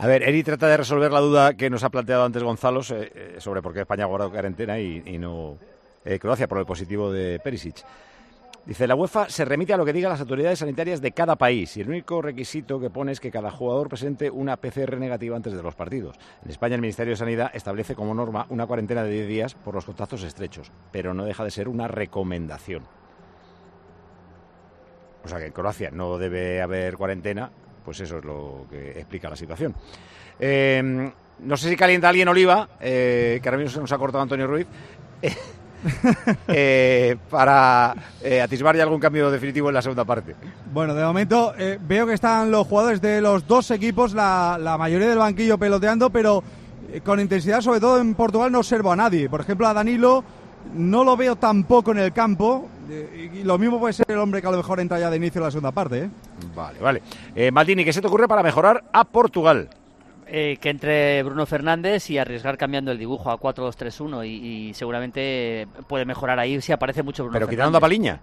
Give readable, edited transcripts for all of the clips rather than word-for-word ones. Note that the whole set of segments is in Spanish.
A ver, Eri trata de resolver la duda que nos ha planteado antes Gonzalo sobre por qué España ha guardado cuarentena y no Croacia por el positivo de Perisic. Dice, la UEFA se remite a lo que digan las autoridades sanitarias de cada país y el único requisito que pone es que cada jugador presente una PCR negativa antes de los partidos. En España el Ministerio de Sanidad establece como norma una cuarentena de 10 días por los contactos estrechos, pero no deja de ser una recomendación. O sea que en Croacia no debe haber cuarentena, pues eso es lo que explica la situación. No sé si calienta alguien oliva, que ahora mismo se nos ha cortado Antonio Ruiz. Para atisbar ya algún cambio definitivo en la segunda parte. Bueno, de momento veo que están los jugadores de los dos equipos, la mayoría del banquillo peloteando, pero con intensidad, sobre todo en Portugal no observo a nadie. Por ejemplo, a Danilo no lo veo tampoco en el campo, y lo mismo puede ser el hombre que a lo mejor entra ya de inicio en la segunda parte. Vale. Maldini, ¿qué se te ocurre para mejorar a Portugal? Que entre Bruno Fernández y arriesgar cambiando el dibujo a 4-2-3-1 y seguramente puede mejorar ahí si aparece mucho Bruno Pero Fernández. quitando a Paliña.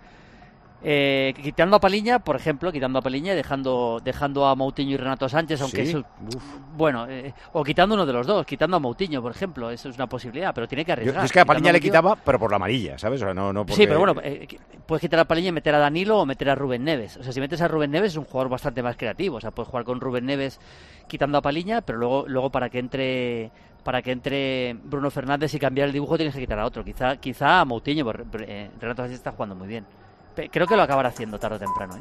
Quitando a Paliña, por ejemplo, y dejando a Moutinho y Renato Sánchez, aunque ¿Sí? eso, bueno, o quitando uno de los dos, quitando a Moutinho, por ejemplo, eso es una posibilidad, pero tiene que arriesgar. Yo es que a Paliña le quitaba, pero por la amarilla, ¿sabes? O sea, no porque... Sí, pero bueno, puedes quitar a Paliña y meter a Danilo o meter a Rubén Neves. O sea, si metes a Rubén Neves es un jugador bastante más creativo, o sea, puedes jugar con Rubén Neves quitando a Paliña, pero luego para que entre Bruno Fernández y cambiar el dibujo tienes que quitar a otro, quizá a Moutinho, porque Renato Sánchez está jugando muy bien. Creo que lo acabará haciendo tarde o temprano.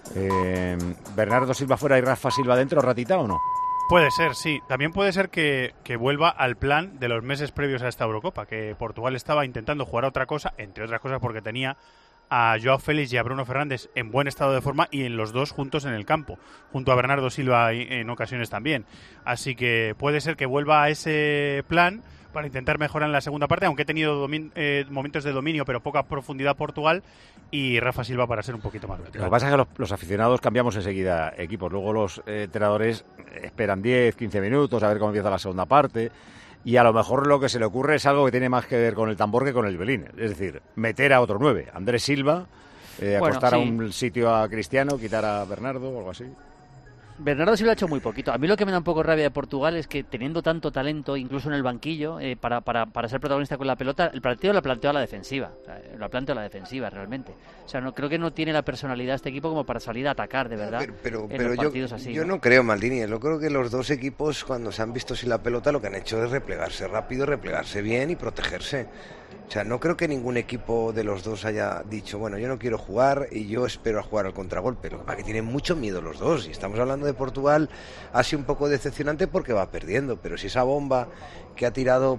¿Bernardo Silva fuera y Rafa Silva dentro, ratita o no? Puede ser, sí. También puede ser que vuelva al plan de los meses previos a esta Eurocopa, que Portugal estaba intentando jugar a otra cosa, entre otras cosas porque tenía a Joao Félix y a Bruno Fernández en buen estado de forma y en los dos juntos en el campo, junto a Bernardo Silva en ocasiones también. Así que puede ser que vuelva a ese plan para intentar mejorar en la segunda parte, aunque he tenido momentos de dominio, pero poca profundidad Portugal, y Rafa Silva para ser un poquito más vertical. Lo que pasa es que los aficionados cambiamos enseguida equipos, luego los entrenadores esperan 10, 15 minutos a ver cómo empieza la segunda parte, y a lo mejor lo que se le ocurre es algo que tiene más que ver con el tambor que con el violín, es decir, meter a otro 9, Andrés Silva, acostar a un sitio a Cristiano, quitar a Bernardo o algo así. Bernardo Silva ha hecho muy poquito. A mí lo que me da un poco rabia de Portugal es que teniendo tanto talento, incluso en el banquillo, para ser protagonista con la pelota, el partido lo planteó a la defensiva. Lo planteó a la defensiva realmente. O sea, creo que no tiene la personalidad este equipo como para salir a atacar de verdad. Pero los partidos así. Yo no creo, Maldini. Yo creo que los dos equipos, cuando se han visto sin la pelota, lo que han hecho es replegarse rápido, replegarse bien y protegerse. O sea, no creo que ningún equipo de los dos haya dicho, bueno, yo no quiero jugar y yo espero a jugar al contragolpe. Lo que pasa es que tienen mucho miedo los dos. Y estamos hablando de Portugal, ha sido un poco decepcionante porque va perdiendo. Pero si esa bomba que ha tirado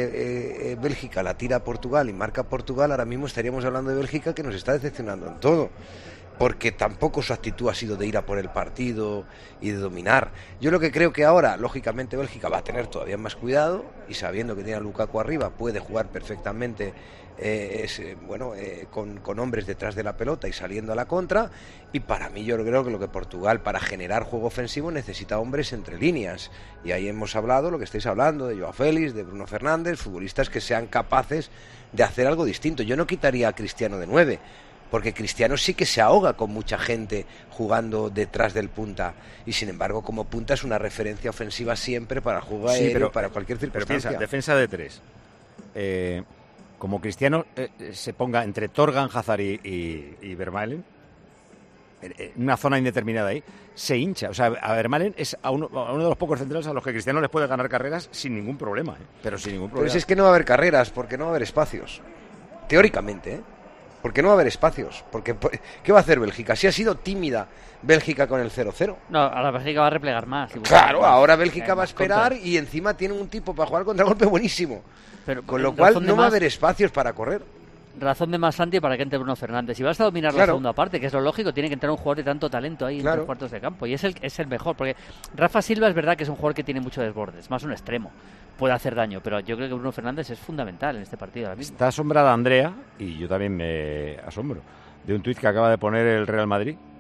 Bélgica la tira a Portugal y marca Portugal, ahora mismo estaríamos hablando de Bélgica, que nos está decepcionando en todo. Porque tampoco su actitud ha sido de ir a por el partido y de dominar. Yo lo que creo que ahora, lógicamente, Bélgica va a tener todavía más cuidado y sabiendo que tiene a Lukaku arriba, puede jugar perfectamente con hombres detrás de la pelota y saliendo a la contra. Y para mí yo creo que lo que Portugal, para generar juego ofensivo, necesita hombres entre líneas. Y ahí hemos hablado, lo que estáis hablando, de Joao Félix, de Bruno Fernández, futbolistas que sean capaces de hacer algo distinto. Yo no quitaría a Cristiano de 9, porque Cristiano sí que se ahoga con mucha gente jugando detrás del punta y sin embargo como punta es una referencia ofensiva siempre para juego aéreo, para cualquier circunstancia. Pero piensa, defensa de 3. Como Cristiano se ponga entre Torgan, Hazard y Vermaelen en una zona indeterminada ahí, se hincha. O sea, a Vermaelen es a uno de los pocos centrales a los que Cristiano les puede ganar carreras sin ningún problema, pero sin ningún problema. Pero si es que no va a haber carreras, porque no va a haber espacios. Teóricamente, porque no va a haber espacios. Porque ¿qué va a hacer Bélgica? Si ha sido tímida Bélgica con el 0-0. No, ahora Bélgica va a replegar más. Claro, ahora Bélgica va a esperar y encima tiene un tipo para jugar contragolpe buenísimo. Pero, con lo cual no va a haber espacios para correr. Razón de más, Santi, para que entre Bruno Fernández. Si vas a dominar la segunda parte, que es lo lógico, tiene que entrar un jugador de tanto talento ahí en los cuartos de campo. Y es el mejor, porque Rafa Silva es verdad que es un jugador que tiene mucho desborde, es más un extremo. Puede hacer daño, pero yo creo que Bruno Fernández es fundamental en este partido ahora mismo. Está asombrada Andrea, y yo también me asombro, de un tuit que acaba de poner el Real Madrid,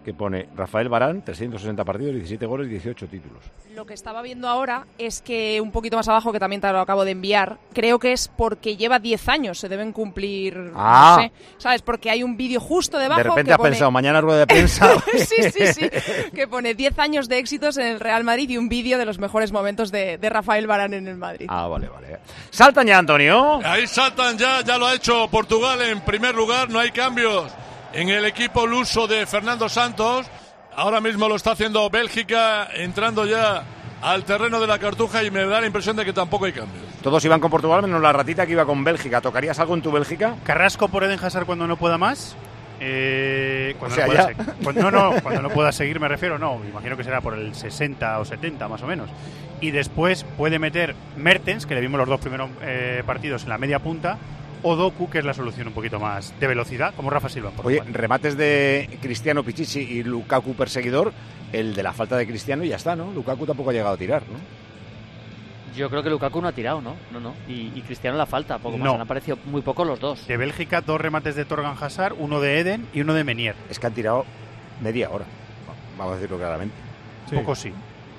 que pone Rafael Varane, 360 partidos, 17 goles, 18 títulos. Lo que estaba viendo ahora es que un poquito más abajo, que también te lo acabo de enviar, creo que es porque lleva 10 años, se deben cumplir, no sé, ¿sabes? Porque hay un vídeo justo debajo. De repente que has pone... pensado, mañana rueda de prensa. sí, que pone 10 años de éxitos en el Real Madrid y un vídeo de los mejores momentos de Rafael Varane en el Madrid. Vale. Saltan ya, Antonio. Ahí saltan ya lo ha hecho Portugal en primer lugar, no hay cambios en el equipo luso de Fernando Santos. Ahora mismo lo está haciendo Bélgica, entrando ya al terreno de la Cartuja, y me da la impresión de que tampoco hay cambios. Todos iban con Portugal, menos la ratita que iba con Bélgica. ¿Tocarías algo en tu Bélgica? Carrasco por Eden Hazard cuando no pueda más. Cuando no pueda seguir, me refiero, no. Me imagino que será por el 60 o 70 más o menos. Y después puede meter Mertens, que le vimos los dos primeros partidos en la media punta, o Doku, que es la solución un poquito más de velocidad, como Rafa Silva. Oye, remates de Cristiano, Pichichi y Lukaku perseguidor, el de la falta de Cristiano y ya está, ¿no? Lukaku tampoco ha llegado a tirar, ¿no? Yo creo que Lukaku no ha tirado, ¿no? No. Y Cristiano la falta, poco más. No. Han aparecido muy poco los dos. De Bélgica, 2 remates de Torgan Hazard, uno de Eden y uno de Menier. Es que han tirado media hora, vamos a decirlo claramente. Sí. Poco sí.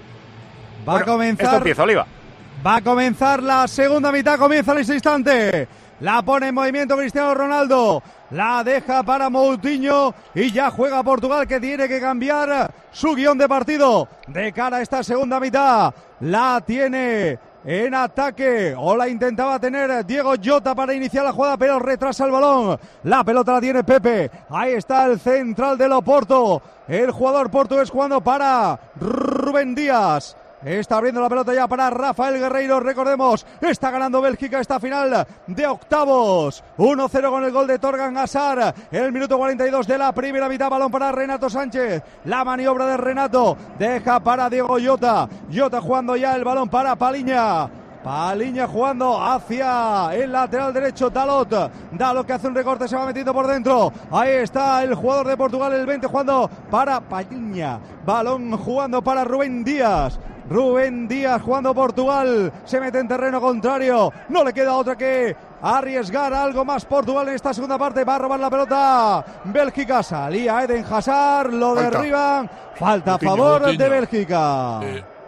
Va a comenzar. Esto empieza, Oliva. Va a comenzar la segunda mitad, comienza en este instante. La pone en movimiento Cristiano Ronaldo. La deja para Moutinho y ya juega Portugal, que tiene que cambiar su guión de partido de cara a esta segunda mitad. La tiene en ataque, o la intentaba tener Diego Jota para iniciar la jugada, pero retrasa el balón. La pelota la tiene Pepe. Ahí está el central del Oporto, el jugador portugués, jugando para Rubén Díaz. Está abriendo la pelota ya para Rafael Guerreiro. Recordemos, está ganando Bélgica esta final de octavos. 1-0 con el gol de Torgan Hazard en el minuto 42 de la primera mitad. Balón para Renato Sánchez. La maniobra de Renato deja para Diego Jota. Jota jugando ya el balón para Paliña. Paliña jugando hacia el lateral derecho, Dalot que hace un recorte, se va metiendo por dentro. Ahí está el jugador de Portugal, el 20, jugando para Paliña. Balón jugando para Rubén Díaz. Rubén Díaz jugando Portugal, se mete en terreno contrario, no le queda otra que arriesgar algo más Portugal en esta segunda parte. Va a robar la pelota Bélgica, salía Eden Hazard, lo derriban, falta a favor de Bélgica.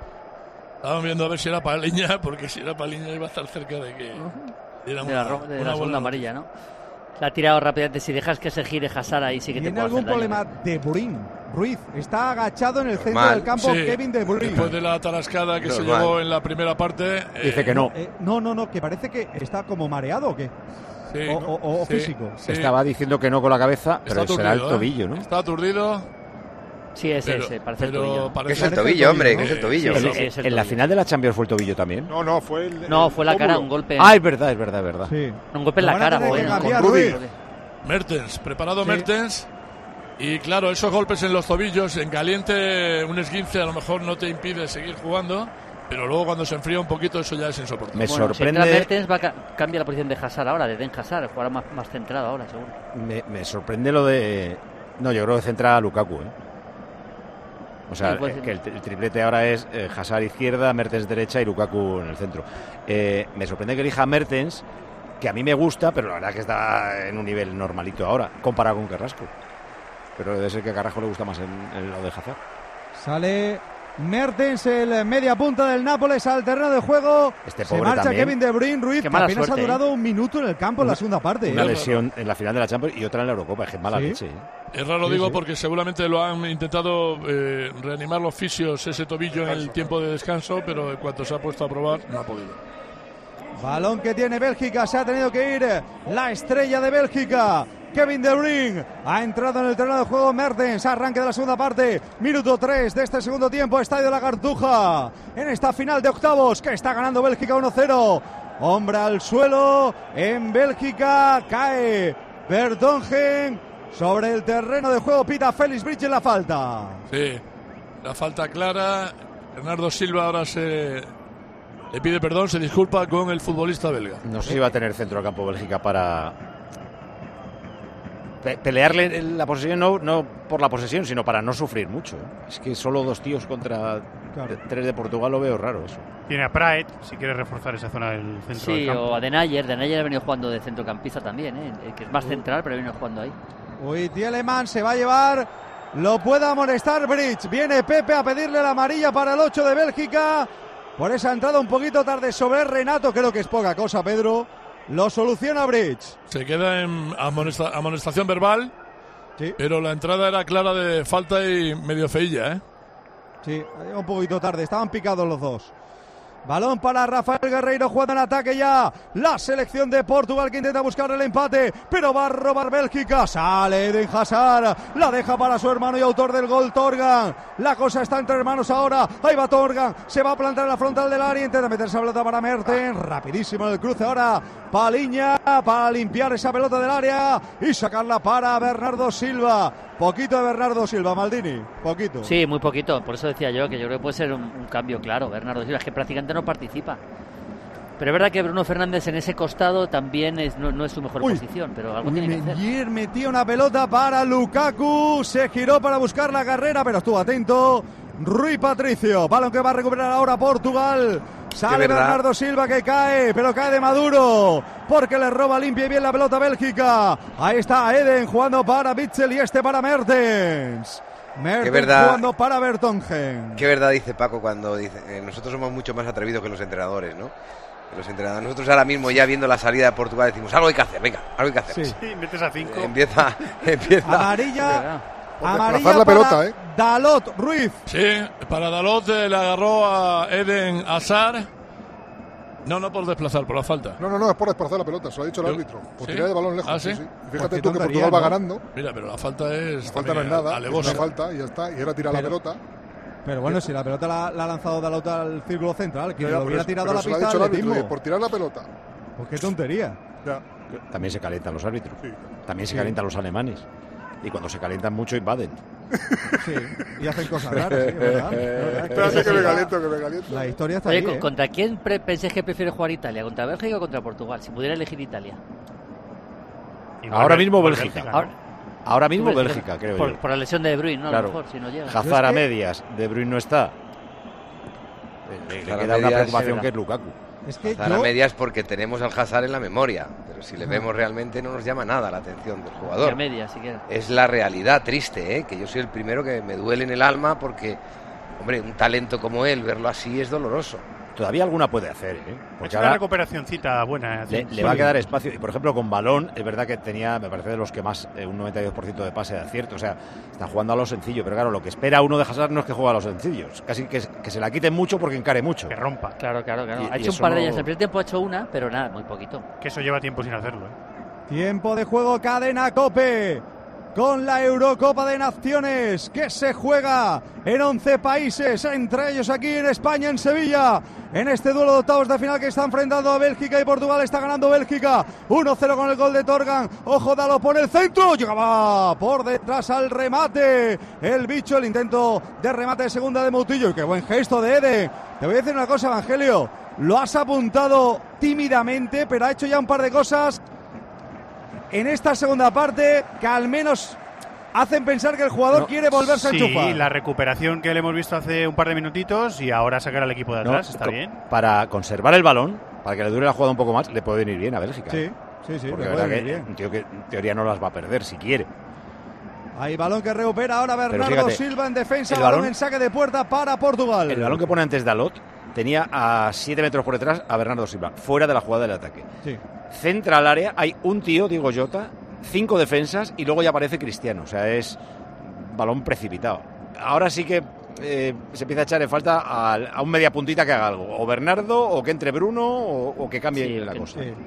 Estaban viendo a ver si era Paliña, porque si era Paliña iba a estar cerca de que diera de la segunda amarilla, ¿no? La ha tirado rápidamente. Si dejas que se gire Hazard, ahí sí que te puede hacer daño. ¿Tiene algún problema De Bruyne? Ruiz está agachado en el centro del campo, sí. Kevin De Bruyne. Después de la tarascada que se llevó en la primera parte. Dice que no. No, que parece que está como mareado o qué. Sí, o físico. Sí. Estaba diciendo que no con la cabeza, pero será el tobillo, ¿no? Está aturdido. Sí, ese, parece el tobillo. ¿Qué es el tobillo, hombre? ¿Qué es el tobillo? ¿En la final de la Champions fue el tobillo también? No, fue el... No, fue la cara, un golpe. Es verdad. Sí. Un golpe en la cara, Mertens, preparado sí. Mertens. Y claro, esos golpes en los tobillos, en caliente, un esguince a lo mejor no te impide seguir jugando, pero luego cuando se enfría un poquito eso ya es insoportable. Me sorprende. Si Mertens cambia la posición de Hazard ahora, de Eden Hazard, jugará más centrado ahora, seguro. Me sorprende lo de... No, yo creo que centra a Lukaku, O sea, sí, que el triplete ahora es Hazard izquierda, Mertens derecha y Lukaku en el centro. Me sorprende que elija Mertens, que a mí me gusta, pero la verdad que está en un nivel normalito ahora, comparado con Carrasco. Pero debe ser que a Carrasco le gusta más en lo de Hazard. Sale Mertens, el media punta del Nápoles, al terreno de juego. Se marcha también. Kevin De Bruyne. Ruiz, que apenas suerte, ha durado un minuto en el campo en la segunda parte. Una lesión en la final de la Champions y otra en la Eurocopa. Es que mala leche. Es raro, digo, porque seguramente lo han intentado reanimar los fisios, ese tobillo en el tiempo de descanso, pero en cuanto se ha puesto a probar, no ha podido. Balón que tiene Bélgica, se ha tenido que ir la estrella de Bélgica. Kevin De Bruyne ha entrado en el terreno de juego. Mertens, arranque de la segunda parte, minuto 3 de este segundo tiempo. Estadio de la Cartuja en esta final de octavos que está ganando Bélgica 1-0. Hombre al suelo en Bélgica, cae Vertonghen sobre el terreno de juego. Pita Félix Bridge en la falta. Sí, la falta clara. Bernardo Silva ahora le pide perdón, se disculpa con el futbolista belga. No sé si va a tener centro del campo Bélgica para pelearle la posesión, no por la posesión, sino para no sufrir mucho. Es que solo 2 tíos contra 3 de Portugal, lo veo raro eso. Tiene a Praet, si quiere reforzar esa zona del centro del campo. Sí, o a Denayer. Denayer ha venido jugando de centrocampista también, que es más central, pero ha venido jugando ahí. Uy, Tielemans se va a llevar lo pueda amonestar Bridge. Viene Pepe a pedirle la amarilla para el 8 de Bélgica por esa entrada un poquito tarde sobre Renato. Creo que es poca cosa, Pedro. Lo soluciona Bridge. Se queda en amonestación verbal, sí, pero la entrada era clara de falta y medio feilla, ¿eh? Sí, un poquito tarde, estaban picados los dos. Balón para Rafael Guerreiro, jugando en ataque ya la selección de Portugal, que intenta buscar el empate, pero va a robar Bélgica. Sale Eden Hazard, la deja para su hermano y autor del gol, Torgan. La cosa está entre hermanos ahora. Ahí va Torgan, se va a plantar en la frontal del área, intenta meterse a pelota para Mertens. Rapidísimo en el cruce ahora Paliña para limpiar esa pelota del área y sacarla para Bernardo Silva. Poquito de Bernardo Silva, Maldini, poquito. Sí, muy poquito, por eso decía yo que yo creo que puede ser un cambio claro. Bernardo Silva es que prácticamente no participa. Pero es verdad que Bruno Fernández en ese costado también no es su mejor posición, pero algo tiene que hacer. Ayer metió una pelota para Lukaku, se giró para buscar la carrera, pero estuvo atento Rui Patricio. Balón que va a recuperar ahora Portugal. Sale Bernardo Silva, que cae, pero cae de Maduro, porque le roba limpia y bien la pelota a Bélgica. Ahí está Eden jugando para Witsel y para Mertens. Mertens jugando para Vertonghen. Qué verdad dice Paco cuando dice nosotros somos mucho más atrevidos que los entrenadores, ¿no? Nosotros ahora mismo, ya viendo la salida de Portugal, decimos algo hay que hacer, venga, algo hay que hacer. Sí, metes a 5. Empieza. Amarilla la pelota, Dalot Ruiz. Sí, para Dalot le agarró a Eden Hazard. No por desplazar, por la falta. No, es por desplazar la pelota, se lo ha dicho el árbitro. Por tirar el balón lejos. ¿Sí? Sí. Y fíjate tú que Portugal va ganando. Mira, pero la falta es. La falta no es nada, alevosa. es una falta y ya está. Y ahora tira la pelota. Pero bueno, si la pelota la ha lanzado Dalot al círculo central, que lo hubiera tirado a la pista del atletismo. Por tirar la pelota. Pues qué tontería. Ya. También se calientan los árbitros. Sí. También se calientan los alemanes. Y cuando se calientan mucho invaden. Sí, y hacen cosas raras, sí, ¿verdad? Espérate que me caliento. La historia está Oye, ahí, ¿contra quién pensáis que prefiere jugar Italia? ¿Contra Bélgica o contra Portugal? Si pudiera elegir Italia. Ahora mismo Bélgica. ¿no? Ahora mismo Bélgica, creo yo. Por la lesión de De Bruyne, ¿no? Claro. A lo mejor, si no llega. Hazard a medias, De Bruyne no está. Le queda una preocupación que es Lukaku. Es que Hazard a medias porque tenemos al Hazard en la memoria, pero si le vemos realmente no nos llama nada la atención del jugador. A medias, siquiera. Es la realidad triste, que yo soy el primero que me duele en el alma porque, hombre, un talento como él, verlo así es doloroso. Todavía alguna puede hacer, Porque una recuperacióncita buena. Le va a quedar espacio. Y por ejemplo, con balón, es verdad que tenía, me parece, de los que más, un 92% de pase de acierto. O sea, está jugando a lo sencillo. Pero claro, lo que espera uno de Hazard no es que juegue a los sencillos. Casi que se la quiten mucho porque encare mucho. Que rompa. Claro. Y Ha hecho un par de ellas. El primer tiempo ha hecho una, pero nada, muy poquito. Que eso lleva tiempo sin hacerlo. Tiempo de juego, cadena COPE. Con la Eurocopa de Naciones que se juega en 11 países, entre ellos aquí en España, en Sevilla, en este duelo de octavos de final que está enfrentando a Bélgica y Portugal. Está ganando Bélgica 1-0 con el gol de Torgan. Ojo, Dalot por el centro, llegaba por detrás al remate el bicho, el intento de remate de segunda de Moutinho. Y qué buen gesto de Eden. Te voy a decir una cosa, Evangelio, lo has apuntado tímidamente, pero ha hecho ya un par de cosas en esta segunda parte que al menos hacen pensar que el jugador quiere volverse a enchufar. Sí, la recuperación que le hemos visto hace un par de minutitos y ahora sacar al equipo de atrás, está bien. Para conservar el balón, para que le dure la jugada un poco más, le puede venir bien a Bélgica. Sí, porque le la puede verdad venir que bien. un tío que en teoría no las va a perder si quiere. Hay balón que recupera ahora Bernardo Silva en defensa, balón en saque de puerta para Portugal. El balón que pone antes Dalot tenía a 7 metros por detrás a Bernardo Silva, fuera de la jugada del ataque. Sí. Centra al área, hay un tío, Diego Jota, 5 defensas y luego ya aparece Cristiano. O sea, es balón precipitado. Ahora sí que se empieza a echar en falta a un media puntita que haga algo. O Bernardo, o que entre Bruno, o que cambie la cosa. Sí.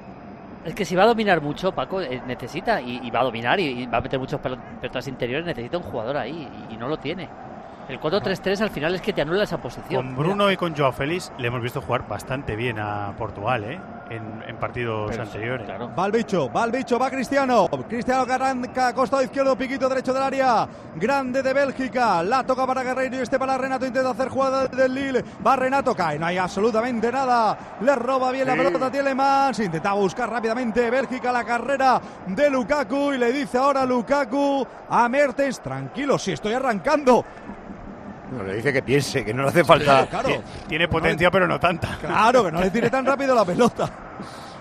Es que si va a dominar mucho, Paco, necesita, y va a dominar y va a meter muchos pelotas interiores, necesita un jugador ahí y no lo tiene. El 4-3-3 al final es que te anula esa posición. Con Bruno y con Joao Félix le hemos visto jugar bastante bien a Portugal, en partidos anteriores. Claro. Va el bicho, va Cristiano. Cristiano que arranca, costado izquierdo, piquito derecho del área. Grande de Bélgica. La toca para Guerreiro y para Renato. Intenta hacer jugada del Lille. Va Renato, cae, no hay absolutamente nada. Le roba bien la pelota a Tielemans. Intenta buscar rápidamente Bélgica la carrera de Lukaku. Y le dice ahora Lukaku a Mertens: tranquilo, si estoy arrancando. No, le dice que piense, que no le hace falta. Claro. Tiene potencia, pero no tanta. Claro, que no le tire tan rápido la pelota.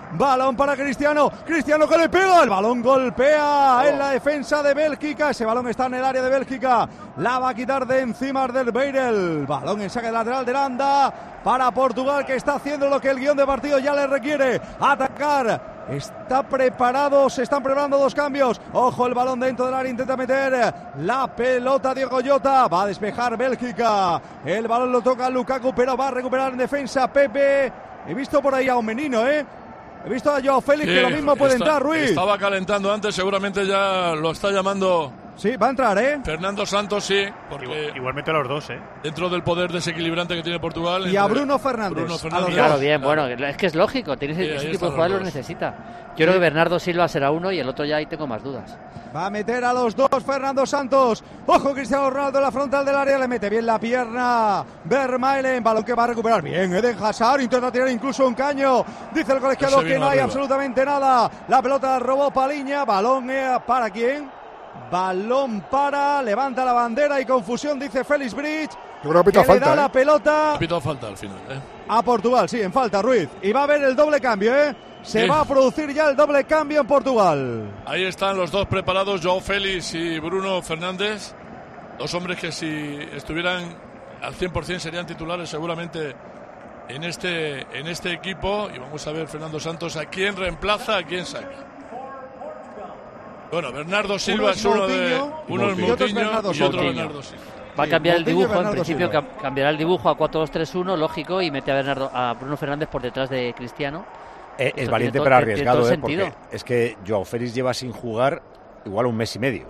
Balón para Cristiano. Cristiano que le pega. El balón golpea en la defensa de Bélgica. Ese balón está en el área de Bélgica. La va a quitar de encima del Beirel. Balón en saque lateral de Landa para Portugal, que está haciendo lo que el guión de partido ya le requiere. Atacar. Está preparado, se están preparando 2 cambios. Ojo, el balón dentro del área, intenta meter la pelota Diogo Jota. Va a despejar Bélgica. El balón lo toca Lukaku, pero va a recuperar en defensa Pepe. He visto por ahí a un menino, He visto a Joao Félix, que lo mismo puede entrar, Ruiz. Estaba calentando antes, seguramente ya lo está llamando. Sí, va a entrar, Fernando Santos, sí. Porque igualmente a los dos, dentro del poder desequilibrante que tiene Portugal. Y a Bruno Fernández. Claro, bien, bueno, es que es lógico. Ese tipo de jugadores los necesita. Yo creo que Bernardo Silva será uno y el otro ya ahí tengo más dudas. Va a meter a los 2 Fernando Santos. Ojo, Cristiano Ronaldo en la frontal del área. Le mete bien la pierna Vermaelen. Balón que va a recuperar bien Eden Hazard. Intenta tirar incluso un caño. Dice el colegiado que no hay absolutamente nada. La pelota la robó Paliña. Balón para quién. Balón para, levanta la bandera y confusión, dice Félix Bridge. Yo creo que pita falta, le da la pelota. Pita falta al final, A Portugal, sí, en falta, Ruiz. Y va a haber el doble cambio, Se va a producir ya el doble cambio en Portugal. Ahí están los 2 preparados, Joao Félix y Bruno Fernández. 2 hombres que si estuvieran al 100% serían titulares seguramente en este equipo. Y vamos a ver Fernando Santos a quién reemplaza, a quién saca. Bueno, Bernardo Silva es uno es Moutinho y otro Bernardo Silva. Va a cambiar el dibujo, en principio cambiará el dibujo a 4-2-3-1, lógico, y mete a Bruno Fernández por detrás de Cristiano. Es valiente pero arriesgado, porque es que Joao Félix lleva sin jugar igual 1 mes y medio.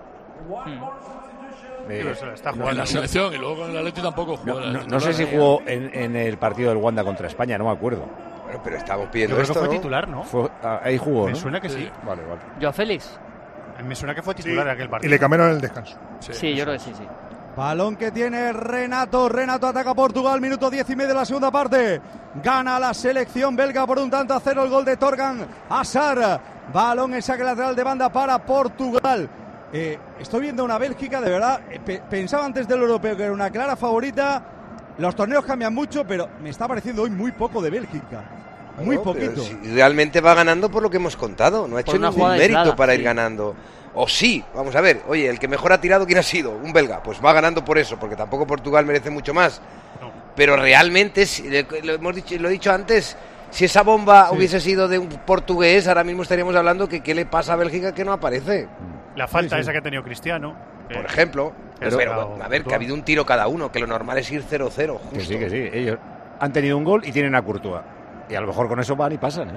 Está jugando en la selección y luego con el Atleti tampoco jugó. No sé si jugó en el partido del Wanda contra España, no me acuerdo. Pero estamos pidiendo Yo esto, creo que fue titular, ¿no? Ahí jugó, Me ¿no? suena que sí. Vale. Joao Félix. Me suena que fue titular en aquel partido. Y le cambiaron en el descanso. Sí, yo creo que sí. Balón que tiene Renato ataca Portugal, minuto 10 y medio de la segunda parte. Gana la selección belga por 1-0 el gol de Torgan Hazard. Balón en saque lateral de banda para Portugal. Estoy viendo una Bélgica, de verdad, pensaba antes del europeo que era una clara favorita. Los torneos cambian mucho, pero me está pareciendo hoy muy poco de Bélgica. Muy poquito. Si realmente va ganando por lo que hemos contado. No ha hecho ningún mérito para ir ganando. O sí, vamos a ver. Oye, el que mejor ha tirado, ¿quién ha sido? Un belga. Pues va ganando por eso, porque tampoco Portugal merece mucho más. No. Pero realmente, lo he dicho antes, si esa bomba hubiese sido de un portugués, ahora mismo estaríamos hablando que qué le pasa a Bélgica que no aparece. La falta esa que ha tenido Cristiano. Por ejemplo. Pero a ver, que ha habido un tiro cada uno, que lo normal es ir 0-0. Justo. Que sí. Ellos han tenido un gol y tienen a Courtois. Y a lo mejor con eso van y pasan,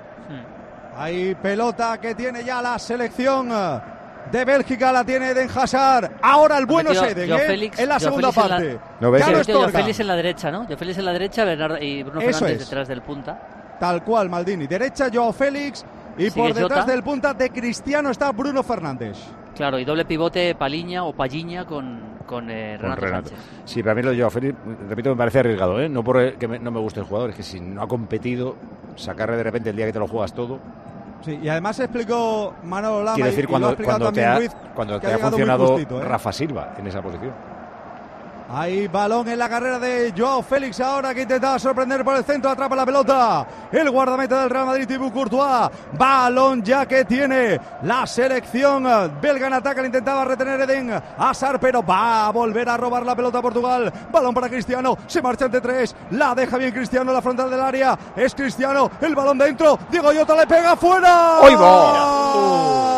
Hay pelota que tiene ya la selección de Bélgica, la tiene Eden Hazard. Ahora el bueno es Eden, en la segunda parte. Ya no es Joao Félix en la derecha, ¿no? Joao Félix en la derecha, Bernardo y Bruno Fernández detrás del punta. Tal cual, Maldini. Derecha Joao Félix y por detrás del punta de Cristiano está Bruno Fernández. Claro, y doble pivote Paliña o Palliña con Renato Sánchez. Sí, para mí lo de Joao Félix, repito, me parece arriesgado, no porque no me guste el jugador, es que si no ha competido, sacarle de repente el día que te lo juegas todo. Sí, y además explicó Manolo Lama. Quiero decir, cuando te ha funcionado Rafa Silva en esa posición. Hay balón en la carrera de Joao Félix ahora, que intentaba sorprender por el centro, atrapa la pelota el guardameta del Real Madrid, Thibaut Courtois. Balón ya que tiene la selección belga en ataque, le intentaba retener Eden Hazard, pero va a volver a robar la pelota a Portugal. Balón para Cristiano, se marcha entre 3, la deja bien Cristiano en la frontal del área, es Cristiano, el balón dentro, Diogo Jota le pega fuera. ¡Ahí va!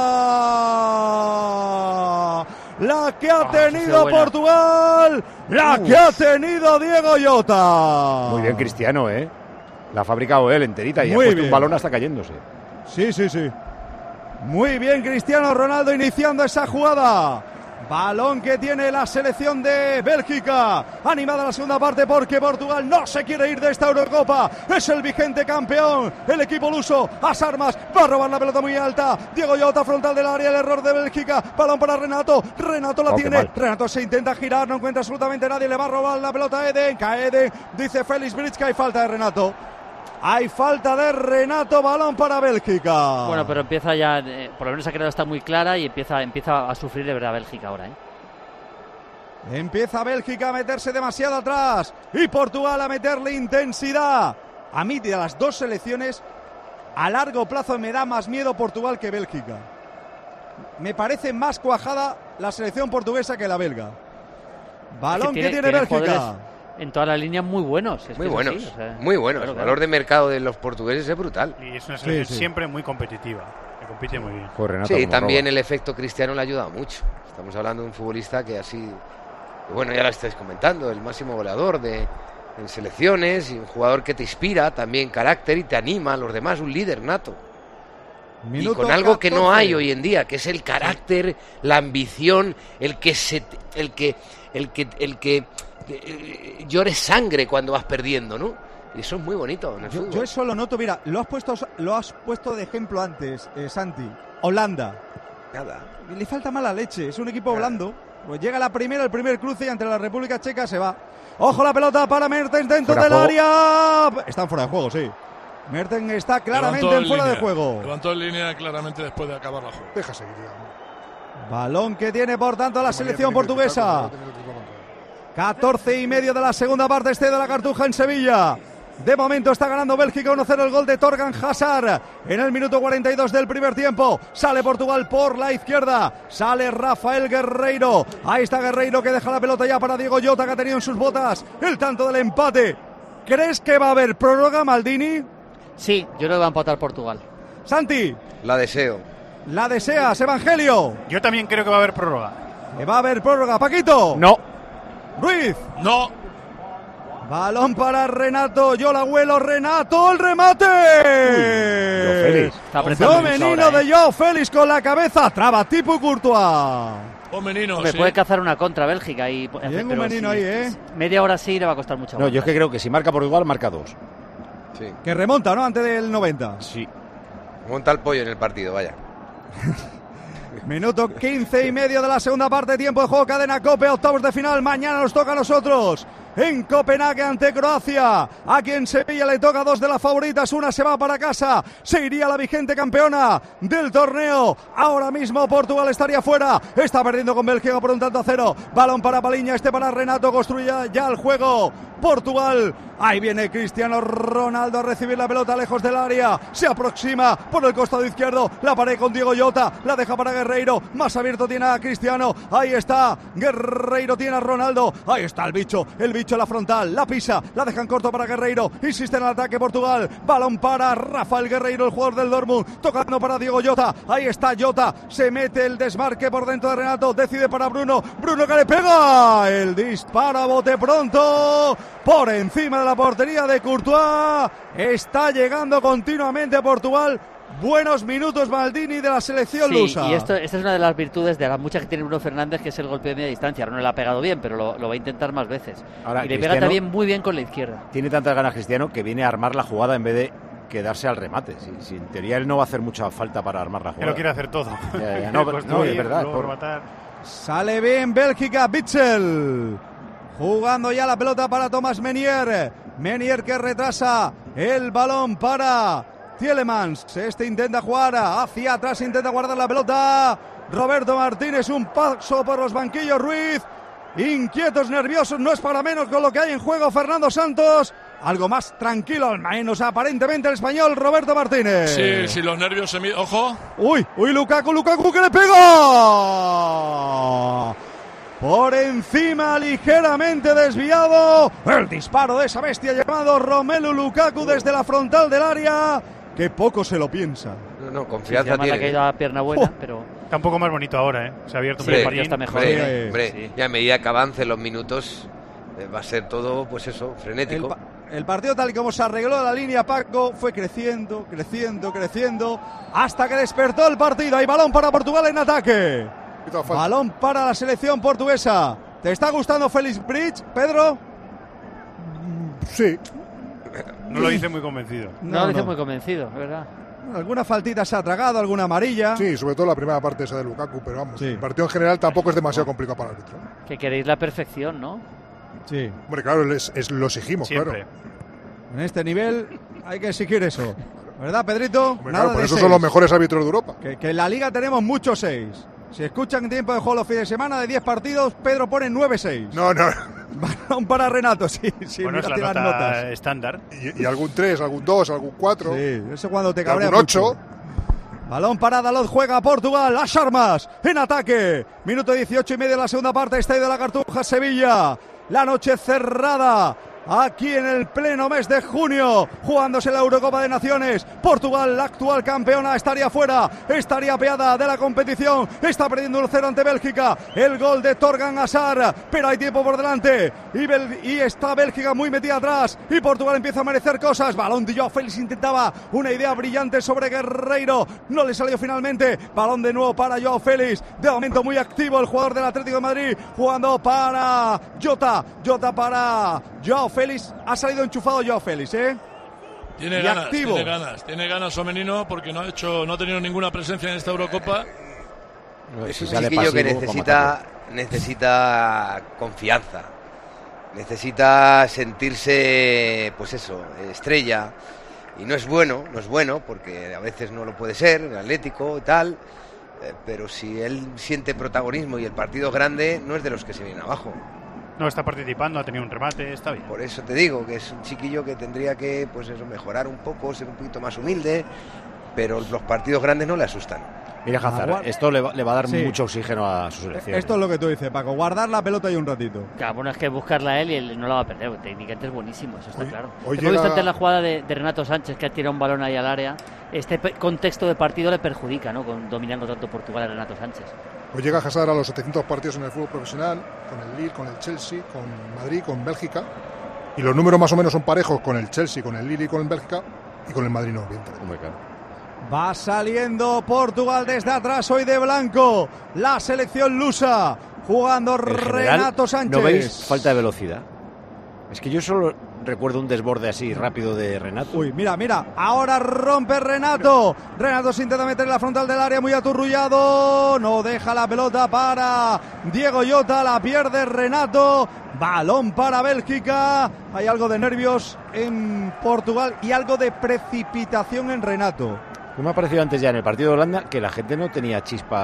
La que ha tenido Portugal, la que ha tenido Diogo Jota. Muy bien Cristiano, la ha fabricado él enterita y ha puesto un balón hasta cayéndose. Sí. Muy bien Cristiano Ronaldo iniciando esa jugada. Balón que tiene la selección de Bélgica. Animada la segunda parte porque Portugal no se quiere ir de esta Eurocopa. Es el vigente campeón. El equipo luso, las armas, va a robar la pelota muy alta. Diogo Jota frontal del área, el error de Bélgica. Balón para Renato. Renato la tiene. Renato se intenta girar, no encuentra absolutamente nadie. Le va a robar la pelota a Eden. Cae Eden. Dice Félix Bridge que hay falta de Renato. Hay falta de Renato, balón para Bélgica. Bueno, pero empieza ya, por lo menos ha quedado está muy clara y empieza a sufrir de verdad Bélgica ahora. Empieza Bélgica a meterse demasiado atrás y Portugal a meterle intensidad. A mí de las dos selecciones a largo plazo me da más miedo Portugal que Bélgica. Me parece más cuajada la selección portuguesa que la belga. Balón que tiene Bélgica. En todas las líneas muy buenos. Muy buenos, así, muy buenos. Claro, el valor de mercado de los portugueses es brutal. Y es una selección siempre muy competitiva. Que compite muy bien. Renato, sí, también el efecto Cristiano le ha ayudado mucho. Estamos hablando de un futbolista que así, bueno, ya lo estáis comentando, el máximo goleador en selecciones, y un jugador que te inspira también carácter y te anima a los demás, un líder nato. Y con algo 14. Que no hay hoy en día, que es el carácter, la ambición, el que llores sangre cuando vas perdiendo, ¿no? Y eso es muy bonito en el fútbol. Yo eso lo noto, mira, lo has puesto de ejemplo antes, Santi. Holanda. Nada. Le falta mala leche, es un equipo blando. Pues llega el primer cruce y ante la República Checa se va. ¡Ojo la pelota para Mertens dentro del área! Están fuera de juego, sí. Mertens está claramente en fuera de juego. Levantó en línea claramente después de acabar la juego. Deja seguir, balón que tiene por tanto la selección portuguesa. 14:30 de la segunda parte, de la Cartuja en Sevilla. De momento está ganando Bélgica 1-0 el gol de Torgan Hazard en el minuto 42 del primer tiempo. Sale Portugal por la izquierda, sale Rafael Guerreiro. Ahí está Guerreiro que deja la pelota ya para Diego Jota, que ha tenido en sus botas el tanto del empate. ¿Crees que va a haber prórroga, Maldini? Sí, yo creo que va a empatar Portugal. Santi. La deseo. La deseas, Evangelio. Yo también creo que va a haber prórroga. ¿Que va a haber prórroga, Paquito? No. Ruiz. No. Balón para Renato, yo la huelo, Renato, el remate. Femenino de Joao Félix con la cabeza, traba tipo Courtois. Me puede cazar una contra Bélgica y bien un menino ahí, media hora sí le va a costar mucho. No, yo es que creo que si marca Portugal, marca 2. Sí. Que remonta, ¿no? Antes del 90. Sí. Monta el pollo en el partido, vaya. Minuto 15:30 de la segunda parte, tiempo de juego, cadena COPE, octavos de final, mañana nos toca a nosotros en Copenhague ante Croacia. Aquí en Sevilla le toca 2 de las favoritas, una se va para casa, se iría la vigente campeona del torneo. Ahora mismo Portugal estaría fuera, está perdiendo con Bélgica por 1-0. Balón para Paliña, para Renato, construye ya el juego Portugal. Ahí viene Cristiano Ronaldo a recibir la pelota lejos del área, se aproxima por el costado izquierdo, la pared con Diego Jota, la deja para Guerreiro, más abierto tiene a Cristiano, ahí está Guerreiro, tiene a Ronaldo, ahí está el bicho en la frontal, la pisa, la dejan corto para Guerreiro, insiste en el ataque Portugal, balón para Rafael Guerreiro, el jugador del Dortmund, tocando para Diego Jota, ahí está Jota, se mete el desmarque por dentro de Renato, decide para Bruno que le pega, el disparo a bote pronto, por encima de la portería de Courtois, está llegando continuamente Portugal. Buenos minutos, Maldini, de la selección lusa. Y esta es una de las virtudes de las muchas que tiene Bruno Fernández, que es el golpe de media distancia. Ahora no le ha pegado bien, pero lo va a intentar más veces. Ahora, y le pega también muy bien con la izquierda. Tiene tantas ganas Cristiano que viene a armar la jugada en vez de quedarse al remate. Si en teoría él no va a hacer mucha falta para armar la jugada. Que lo quiere hacer todo. No, es verdad. Sale bien Bélgica, Bitzel. Jugando ya la pelota para Thomas Meunier. Meunier que retrasa el balón para Tielemans. Intenta jugar hacia atrás, intenta guardar la pelota. Roberto Martínez, un paso por los banquillos. Ruiz, inquietos, nerviosos, no es para menos con lo que hay en juego. Fernando Santos, algo más tranquilo, al menos aparentemente el español Roberto Martínez. Sí, los nervios se miden. ¡Ojo! Uy, Lukaku que le pega. Por encima, ligeramente desviado, el disparo de esa bestia llamado Romelu Lukaku desde la frontal del área, que poco se lo piensa. No, confianza tiene. La que da pierna buena, pero está un poco más bonito ahora, ¿eh? Se ha abierto un partido, está mejor. Hombre, ya a medida que avancen los minutos va a ser todo, pues eso, frenético. El partido tal y como se arregló la línea, Paco, fue creciendo, hasta que despertó el partido. Hay balón para Portugal en ataque. Balón para la selección portuguesa. ¿Te está gustando Félix Bridge, Pedro? Sí. No lo dice muy convencido. No lo dice muy convencido, ¿verdad? Alguna faltita se ha tragado, alguna amarilla. Sí, sobre todo la primera parte esa de Lukaku, pero vamos, el partido en general tampoco es demasiado complicado para el árbitro. Que queréis la perfección, ¿no? Sí. Hombre, claro, lo exigimos, siempre. Claro. En este nivel hay que exigir eso. ¿Verdad, Pedrito? Hombre, nada, por eso son los mejores árbitros de Europa. Que en la Liga tenemos muchos 6. Si escuchan tiempo de juego los fines de semana, de 10 partidos, Pedro pone 9-6. No. Balón para Renato, sí, Bueno, es la nota estándar. Y algún 3, algún 2, algún 4. Sí, eso cuando te cabrea algún mucho. 8. Balón para Dalot, juega Portugal, las armas en ataque. Minuto 18 y medio de la segunda parte, Estadio de la Cartuja, Sevilla. La noche cerrada. Aquí en el pleno mes de junio, jugándose la Eurocopa de Naciones. Portugal, la actual campeona, estaría fuera, estaría apeada de la competición. Está perdiendo 1-0 ante Bélgica. El gol de Torgan Hazard, pero hay tiempo por delante. Y está Bélgica muy metida atrás. Y Portugal empieza a merecer cosas. Balón de Joao Félix, intentaba una idea brillante sobre Guerreiro. No le salió finalmente. Balón de nuevo para Joao Félix. De momento muy activo el jugador del Atlético de Madrid. Jugando para Jota. Jota para Joao Félix, ha salido enchufado Joao Félix, Tiene ganas Omenino porque no ha tenido ninguna presencia en esta Eurocopa. Es un chiquillo que necesita confianza, necesita sentirse, pues eso, estrella, y no es bueno porque a veces no lo puede ser, el Atlético y tal, pero si él siente protagonismo y el partido es grande, no es de los que se vienen abajo. No está participando, ha tenido un remate, está bien. Por eso te digo que es un chiquillo que tendría que, pues eso, mejorar un poco, ser un poquito más humilde, pero los partidos grandes no le asustan. Mira Hazard, esto le va a dar mucho oxígeno a su selección. Esto es lo que tú dices, Paco, guardar la pelota y un ratito. Claro, bueno, es que buscarla él y él no la va a perder, técnicamente es buenísimo, eso está claro. Hoy Hemos visto antes la jugada de Renato Sánchez, que ha tirado un balón ahí al área. Este contexto de partido le perjudica, ¿no? Dominando tanto Portugal a Renato Sánchez. Hoy llega Hazard a los 700 partidos en el fútbol profesional, con el Lille, con el Chelsea, con Madrid, con Bélgica. Y los números más o menos son parejos con el Chelsea, con el Lille y con el Bélgica. Y con el Madrid no, bien. Va saliendo Portugal desde atrás hoy de blanco. La selección lusa. Jugando Renato Sánchez. ¿No veis falta de velocidad? Es que yo solo recuerdo un desborde así rápido de Renato. Uy, mira. Ahora rompe Renato. Renato se intenta meter en la frontal del área, muy aturrullado. No deja la pelota para Diego Jota. La pierde Renato. Balón para Bélgica. Hay algo de nervios en Portugal y algo de precipitación en Renato. Me ha parecido antes ya en el partido de Holanda que la gente no tenía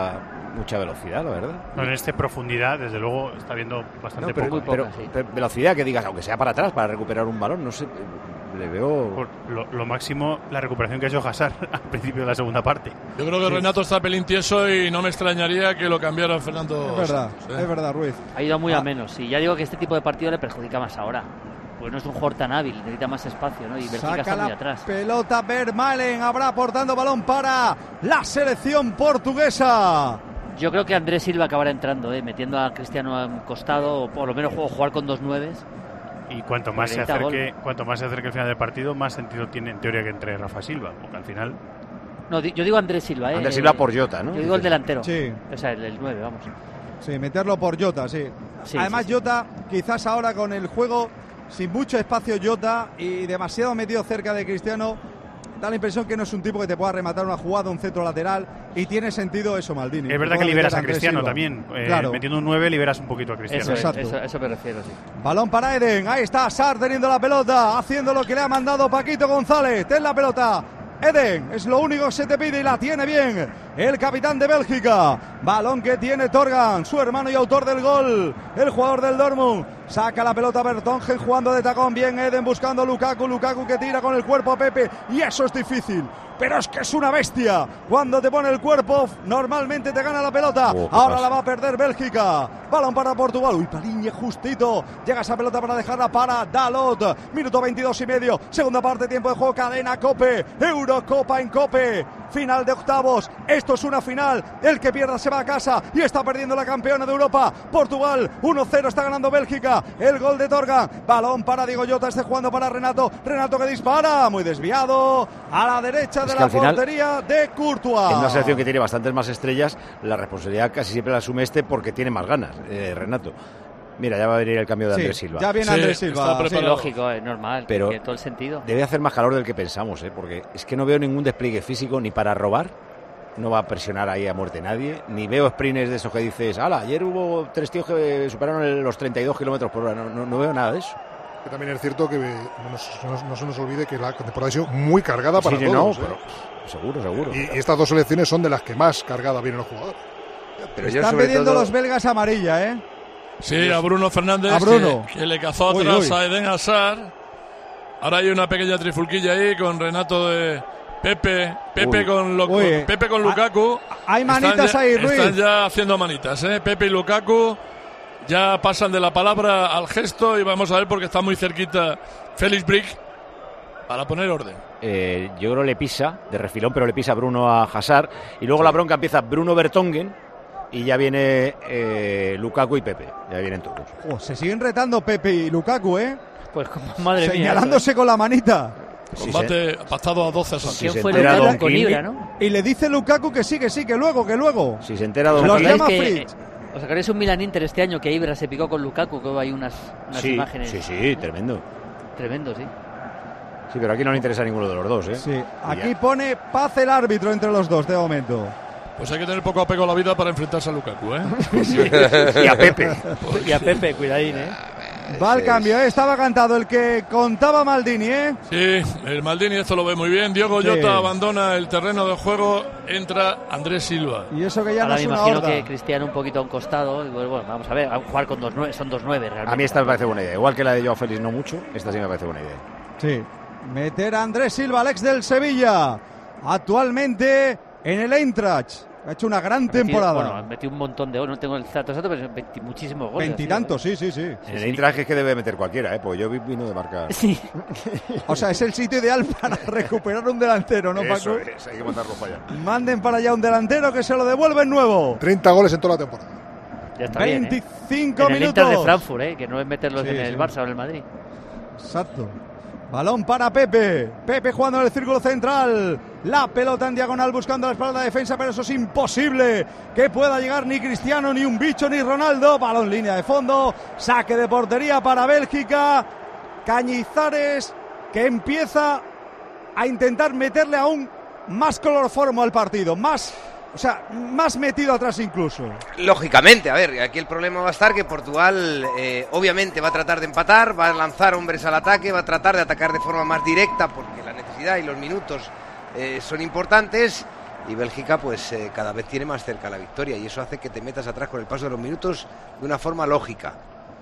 mucha velocidad, la verdad. No, en profundidad, desde luego, está viendo bastante poco. Pero velocidad que digas, aunque sea para atrás, para recuperar un balón, no sé, le veo... Lo máximo, la recuperación que ha hecho Hazard al principio de la segunda parte. Yo creo que Renato está pelín tieso y no me extrañaría que lo cambiara Fernando. Es verdad, Ruiz. Ha ido muy a menos, y ya digo que este tipo de partido le perjudica más ahora. Pues no es un jugador tan hábil, necesita más espacio, ¿no? Y Bélgica está muy atrás. Pelota Vermaelen, habrá aportando balón para la selección portuguesa. Yo creo que Andrés Silva acabará entrando, metiendo a Cristiano a un costado, o por lo menos jugar con 2 nueves. Y cuanto más se acerque el final del partido, más sentido tiene en teoría que entre Rafa Silva, porque al final... No, yo digo Andrés Silva, Andrés Silva por Jota, ¿no? Yo digo el delantero. Sí. O sea, el 9, vamos. Sí, meterlo por Jota, sí. Además, Jota, quizás ahora con el juego... Sin mucho espacio Jota y demasiado metido cerca de Cristiano, da la impresión que no es un tipo que te pueda rematar una jugada, un centro lateral, y tiene sentido eso, Maldini. Es verdad que liberas a Cristiano también, claro. Metiendo un 9 liberas un poquito a Cristiano. Eso me refiero, sí. Balón para Eden, ahí está Sar teniendo la pelota, haciendo lo que le ha mandado Paquito González, ten la pelota. Eden, es lo único que se te pide y la tiene bien el capitán de Bélgica. Balón que tiene Torgan, su hermano y autor del gol, el jugador del Dortmund. Saca la pelota Vertonghen jugando de tacón, bien Eden buscando Lukaku que tira con el cuerpo a Pepe, y eso es difícil. Pero es que es una bestia. Cuando te pone el cuerpo, normalmente te gana la pelota. Ahora la va a perder Bélgica. Balón para Portugal. Uy, Paliñe justito. Llega esa pelota para dejarla para Dalot. Minuto 22 y medio. Segunda parte, tiempo de juego. Cadena Cope. Eurocopa en Cope. Final de octavos. Esto es una final. El que pierda se va a casa. Y está perdiendo la campeona de Europa. Portugal 1-0. Está ganando Bélgica. El gol de Torgan. Balón para Diego Jota. Está jugando para Renato. Renato que dispara. Muy desviado. A la derecha de la portería de Courtois. En una selección que tiene bastantes más estrellas, la responsabilidad casi siempre la asume porque tiene más ganas, Renato. Mira, ya va a venir el cambio de Andrés Silva. Ya viene Andrés Silva. Sí, lógico, es normal. Pero tiene todo el sentido. Debe hacer más calor del que pensamos, porque es que no veo ningún despliegue físico ni para robar. No va a presionar ahí a muerte nadie. Ni veo sprints de esos que dices, ayer hubo 3 tíos que superaron los 32 kilómetros por hora. No veo nada de eso. Que también es cierto que no se nos olvide que la temporada ha sido muy cargada para todos. Pero seguro. Y estas 2 selecciones son de las que más cargada vienen los jugadores. Pero están pidiendo los belgas amarilla, Sí, a Bruno Fernández, que le cazó atrás a Eden Hazard. Ahora hay una pequeña trifulquilla ahí con Renato de Pepe con Lukaku. Hay manitas ahí, Ruiz. Están ya haciendo manitas, Pepe y Lukaku ya pasan de la palabra al gesto y vamos a ver porque está muy cerquita Felix Brig para poner orden. Yo creo le pisa de refilón, pero le pisa Bruno a Hazard y luego la bronca empieza Bruno Vertonghen y ya viene Lukaku y Pepe, ya vienen todos. Se siguen retando Pepe y Lukaku, Pues madre mía. Señalándose con la manita. Combate pasado a 12 asaltos. ¿Quién fue Lukaku con Ibra, no? Y le dice Lukaku que sí, que luego. Si se entera Don Los llama Fritz. ¿Os acordáis un Milan-Inter este año que Ibra se picó con Lukaku? Que hay unas imágenes. Sí, tremendo. Tremendo, sí. Sí, pero aquí no le interesa a ninguno de los dos, Sí, aquí pone paz el árbitro entre los dos de momento. Pues hay que tener poco apego a la vida para enfrentarse a Lukaku, Y a Pepe. Y a Pepe, cuidadín, Va al cambio, estaba cantado el que contaba Maldini, Sí, el Maldini esto lo ve muy bien. Diogo Jota abandona el terreno de juego, entra Andrés Silva. Y eso que ya ahora no es una imagino horda. Que Cristiano un poquito a un costado. Y bueno, vamos a ver, a jugar con 2-9, son 2-9 realmente. A mí esta me parece buena idea. Igual que la de Joao Félix no mucho, esta sí me parece buena idea. Sí, meter a Andrés Silva, el ex del Sevilla, actualmente en el Eintracht. Ha hecho una gran temporada. Bueno, ha metido un montón de goles, no tengo el dato exacto, pero muchísimos goles. 20 y tantos, sí. En el Eintracht es que debe meter cualquiera, porque yo vino de marcar. Sí. O sea, es el sitio ideal para recuperar un delantero, ¿no, Paco? Eso es, hay que mandarlo para allá. Manden para allá un delantero que se lo devuelven nuevo. 30 goles en toda la temporada. Ya está 25 bien, minutos. En el Inter de Frankfurt, que no es meterlos en el Barça o en el Madrid. Exacto. Balón para Pepe. Pepe jugando en el círculo central. La pelota en diagonal buscando la espalda de defensa, pero eso es imposible que pueda llegar ni Cristiano, ni un bicho, ni Ronaldo. Balón línea de fondo. Saque de portería para Bélgica. Cañizares que empieza a intentar meterle aún más cloroformo al partido. Más metido atrás incluso. Lógicamente, a ver, aquí el problema va a estar que Portugal obviamente va a tratar de empatar, va a lanzar hombres al ataque, va a tratar de atacar de forma más directa porque la necesidad y los minutos son importantes y Bélgica pues cada vez tiene más cerca la victoria y eso hace que te metas atrás con el paso de los minutos de una forma lógica.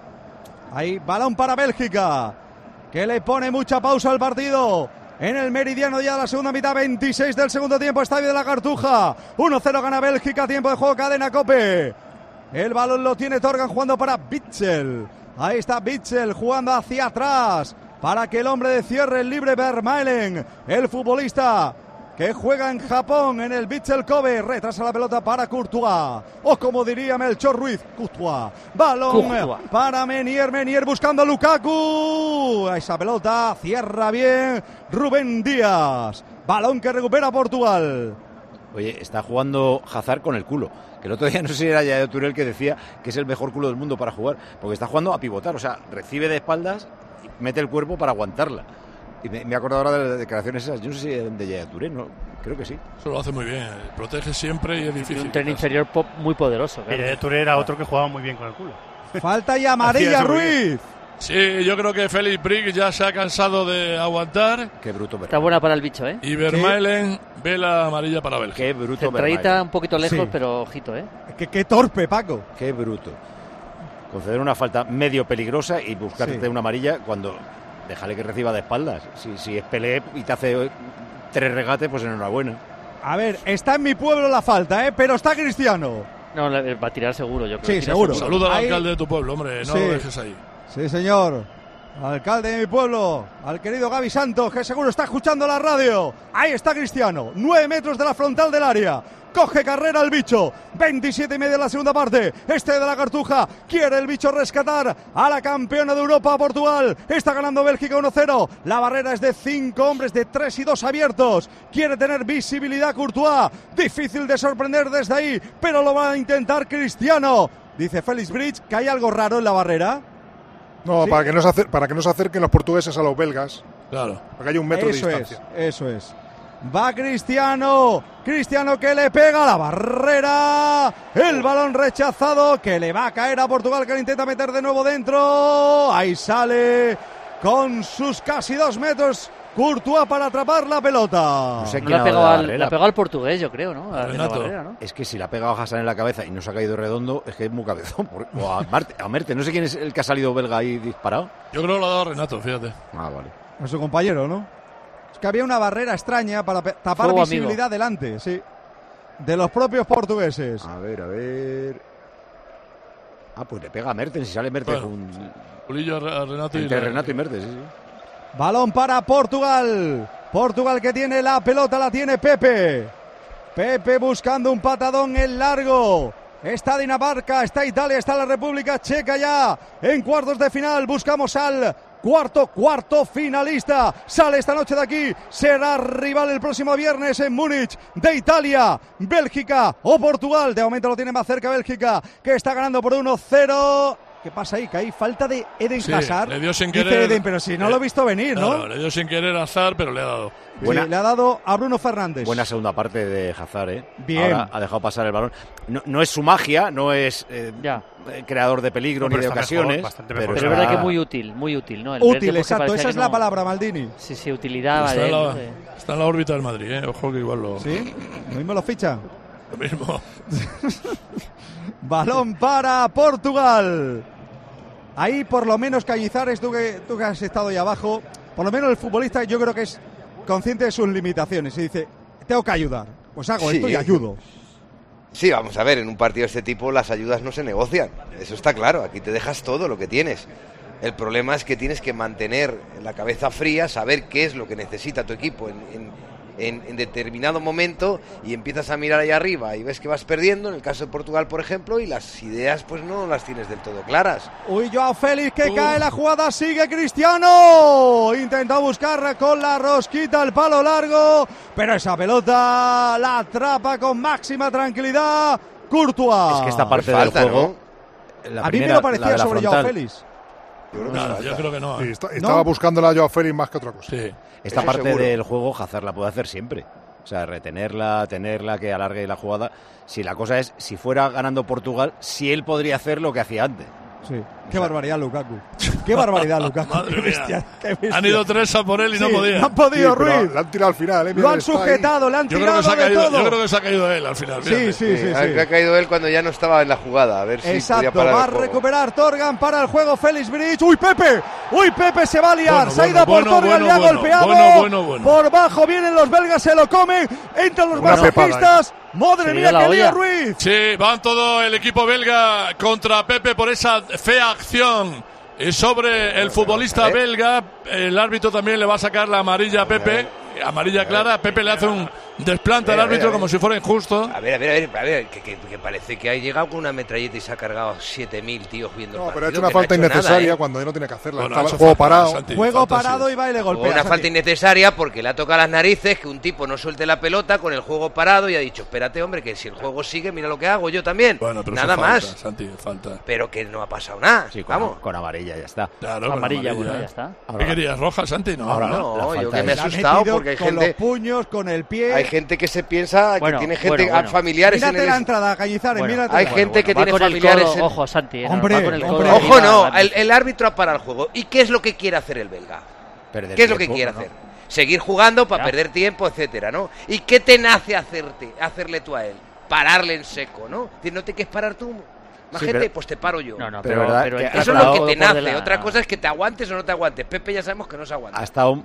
Ahí, balón para Bélgica, que le pone mucha pausa al partido. En el meridiano ya de la segunda mitad, 26 del segundo tiempo, Estadio de la Cartuja. 1-0 gana Bélgica, tiempo de juego, cadena COPE. El balón lo tiene Torgan jugando para Witsel. Ahí está Witsel jugando hacia atrás para que el hombre de cierre, el libre Vermaelen, el futbolista que juega en Japón, en el Witsel Kobe, retrasa la pelota para Courtois, o como diría Melchor Ruiz, Courtois. Balón para Menier buscando a Lukaku. A esa pelota cierra bien Rubén Díaz. Balón que recupera Portugal. Oye, está jugando Hazard con el culo. Que el otro día no sé si era Yaya Touré el que decía que es el mejor culo del mundo para jugar, porque está jugando a pivotar, o sea, recibe de espaldas y mete el cuerpo para aguantarla. Y me he acordado ahora de las declaraciones esas. Yo no sé si eran de Yaya Touré, no, creo que sí. Eso lo hace muy bien, protege siempre y es difícil. Un tren inferior muy poderoso. Claro. Yaya Touré era otro que jugaba muy bien con el culo. Falta y amarilla Ruiz. Sí, yo creo que Felix Brig ya se ha cansado de aguantar. Qué bruto. Está buena para el bicho, Y Vermaelen ve la amarilla para Bélgica. Qué bruto. Centradita un poquito lejos, pero ojito, Qué torpe, Paco. Qué bruto. Conceder una falta medio peligrosa y buscarte una amarilla cuando... Déjale que reciba de espaldas. Si es Pelé y te hace 3 regates, pues enhorabuena. A ver, está en mi pueblo la falta, pero está Cristiano. No, va a tirar seguro, yo creo. Sí, seguro. Saluda al alcalde de tu pueblo, hombre, no lo dejes ahí. Sí, señor. Alcalde de mi pueblo, al querido Gaby Santos, que seguro está escuchando la radio. Ahí está Cristiano, 9 metros de la frontal del área. Coge carrera el bicho, 27,5 de la segunda parte. De la Cartuja, quiere el bicho rescatar a la campeona de Europa, Portugal. Está ganando Bélgica 1-0. La barrera es de 5 hombres, de 3 y 2 abiertos. Quiere tener visibilidad Courtois. Difícil de sorprender desde ahí, pero lo va a intentar Cristiano. Dice Felix Bridge que hay algo raro en la barrera. No, ¿sí? para que no se acerquen los portugueses a los belgas. Claro. Porque hay 1 metro de distancia. Eso es. Va Cristiano que le pega a la barrera, el balón rechazado que le va a caer a Portugal, que lo intenta meter de nuevo dentro, ahí sale con sus casi 2 metros Courtois para atrapar la pelota. No sé No quién la ha pegó dado la al, barrera. la pegó al portugués, yo creo, ¿no? A la Renato. barrera, ¿no? Es que si la ha pegado a Hassan en la cabeza y no se ha caído redondo, es que es muy cabezón. O a Merte, no sé quién es el que ha salido belga ahí disparado. Yo creo que lo ha dado Renato, fíjate. Ah, vale. A su compañero, ¿no? Es que había una barrera extraña para tapar Fuego visibilidad amigo. delante, sí. De los propios portugueses. A ver. Ah, pues le pega a Mertens, si sale Mertens Bueno, con... Pulillo a Renato Entre Renato y Mertens, sí. Balón para Portugal. Portugal que tiene la pelota, la tiene Pepe. Pepe buscando un patadón en largo. Está Dinamarca, está Italia, está la República Checa ya en cuartos de final. Buscamos al cuarto finalista. Sale esta noche de aquí. Será rival el próximo viernes en Múnich de Italia, Bélgica o Portugal. De momento lo tiene más cerca Bélgica, que está ganando por 1-0. ¿Qué pasa ahí? Que hay falta de Eden Sí, Hazard. le dio sin Dice querer. Eden, pero si no lo he visto venir, ¿no? Claro, le dio sin querer a Hazard, pero le ha dado. Sí, le ha dado a Bruno Fernández. Buena segunda parte de Hazard, ¿eh? Bien. Ahora ha dejado pasar el balón. No es su magia, no es Ya. creador de peligro No, ni pero de está mejor, ocasiones. bastante pero mejor. Pero es está- verdad que muy útil, ¿no? El Útil, verde, porque exacto. parecía Esa que es la no- palabra, Maldini. Sí, utilidad Está, de en él, la, no sé. está en la órbita del Madrid, ¿eh? Ojo que igual lo, ¿Sí? ¿Lo mismo lo ficha? lo mismo. Balón para Portugal. Ahí por lo menos Cañizares, tú que has estado ahí abajo, por lo menos el futbolista yo creo que es consciente de sus limitaciones y dice, tengo que ayudar, pues hago Sí. esto y ayudo. Sí, vamos a ver, en un partido de este tipo las ayudas no se negocian. Eso está claro, aquí te dejas todo lo que tienes. El problema es que tienes que mantener la cabeza fría, saber qué es lo que necesita tu equipo en determinado momento y empiezas a mirar ahí arriba y ves que vas perdiendo, en el caso de Portugal, por ejemplo, y las ideas pues no las tienes del todo claras. Uy, Joao Félix que cae la jugada, sigue Cristiano. Intenta buscar con la rosquita el palo largo, pero esa pelota la atrapa con máxima tranquilidad Courtois. Es que esta parte Pues falta, del juego... la A mí primera, me lo la parecía de la sobre Joao frontal, Félix. Yo creo que Nada, falta. yo creo que no. Sí, estaba buscando la Joao Félix más que otra cosa. Sí. Esta Eso parte seguro. del juego Hazard la puede hacer siempre. O sea, retenerla, tenerla, que alargue la jugada. Si la cosa es, si fuera ganando Portugal, si él podría hacer lo que hacía antes. Sí. Qué barbaridad Lukaku. Qué barbaridad Lukaku. Madre Qué mía. bestia, qué bestia. Han ido tres a por él y no Sí, podían. No han podido, Sí, pero Ruiz. la han tirado al final, ¿eh? Lo han sujetado, le han Yo creo, que tirado se ha de caído, todo. yo creo que se ha caído él al final. Sí, fíjate. sí, sí, sí. Ha caído él cuando ya no estaba en la jugada, a ver si podía Exacto, parar va a el juego. recuperar Torgan para el juego Félix Bridge. ¡Uy, Pepe! ¡Uy, Pepe se va a liar! Bueno, Se ha ido por bueno, Torgan, bueno, le ha bueno, golpeado. bueno. Por bajo vienen los belgas, se lo comen. Entran los Una pepada, masajistas. Madre Se mía, dio la qué lío, olla. Ruiz. Sí, van todo el equipo belga contra Pepe por esa fea acción sobre el futbolista belga. El árbitro también le va a sacar la amarilla a Pepe, amarilla clara. Pepe le hace un desplante al A ver, árbitro a ver. como si fuera injusto. A ver, que parece que ha llegado con una metralleta y se ha cargado 7.000 tíos viendo el No, pero ha partido, hecho una que no falta ha hecho innecesaria nada, ¿eh? cuando no tiene que hacerla. Bueno, Estaba ha hecho juego falta, parado. Santi, Juego falta, sí. parado y va y le Fue golpea. una Santi. falta innecesaria porque le ha tocado las narices que un tipo no suelte la pelota con el juego parado y ha dicho, espérate hombre, que si el juego sigue, mira lo que hago yo también. Bueno, pero nada eso falta, más. Santi, falta. Pero que no ha pasado nada. Sí, Vamos. con amarilla ya está. Claro, con Amarilla, bueno, ya está. ¿Qué Ahora, querías, roja, Santi? No, Ahora no. no. La No, yo falta que me he Le ha asustado metido porque hay con gente, los puños, con el pie. hay gente que se piensa Bueno, que tiene gente bueno. familiares en Mírate el la entrada, Cañizares, Bueno, mírate. hay gente que va tiene con el familiares codo, en- ojo, Santi. Hombre, va con el codo hombre. arriba, Ojo, no, adelante. el árbitro ha parado el juego. ¿Y qué es lo que quiere hacer el belga? perder ¿Qué es lo que tiempo, quiere ¿no? hacer? Seguir jugando para Ya. perder tiempo, etcétera, ¿no? ¿Y qué te nace hacerle tú a él? Pararle en seco, ¿no? Es decir, no te quieres parar tú, más Sí, gente, pero- pues te paro yo. No, no, Pero pero, verdad pero que entra Eso es con lo el que codo te por nace. delante. Otra cosa es que te aguantes o no te aguantes. Pepe ya sabemos que no se aguanta. Ha estado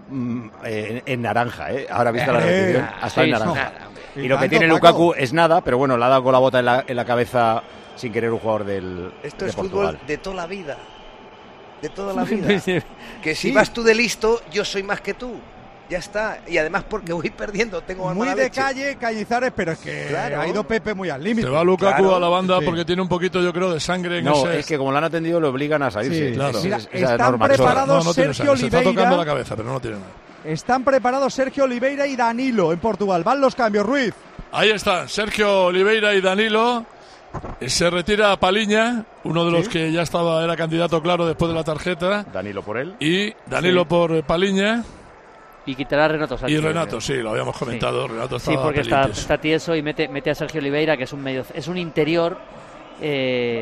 en naranja, ¿eh? Ahora vista la Eh, repetición. Ha estado sí, en naranja. Nada, hombre. Y lo que tanto, tiene Paco. Lukaku es nada, pero bueno, le ha dado con la bota en la cabeza sin querer un jugador Esto de es Portugal. fútbol de toda la vida. De toda la vida. Que si vas tú de listo, yo soy más que tú. Ya está. Y además porque voy perdiendo, tengo más Muy mala de leche. calle, Cañizares, pero es que Claro. ha ido Pepe muy al límite. Se va Lukaku Claro. a la banda Sí. porque tiene un poquito, yo creo, de sangre en No, ese... es que como lo han atendido, lo obligan a salirse. Sí, claro. Mira, Esa están norma que son- preparados no tiene Sergio sangre. Se está tocando Oliveira. la cabeza, pero no tiene nada. Están preparados Sergio Oliveira y Danilo en Portugal. Van los cambios, Ruiz. Ahí están, Sergio Oliveira y Danilo. Se retira Paliña, uno de los que ya era candidato claro después de la tarjeta. Danilo por él. Y Danilo Sí. por Paliña. Y quitará a Renato Sánchez. Y Renato, sí, lo habíamos comentado. Renato Sí, estaba porque pelitis. está tieso y mete a Sergio Oliveira, que es un interior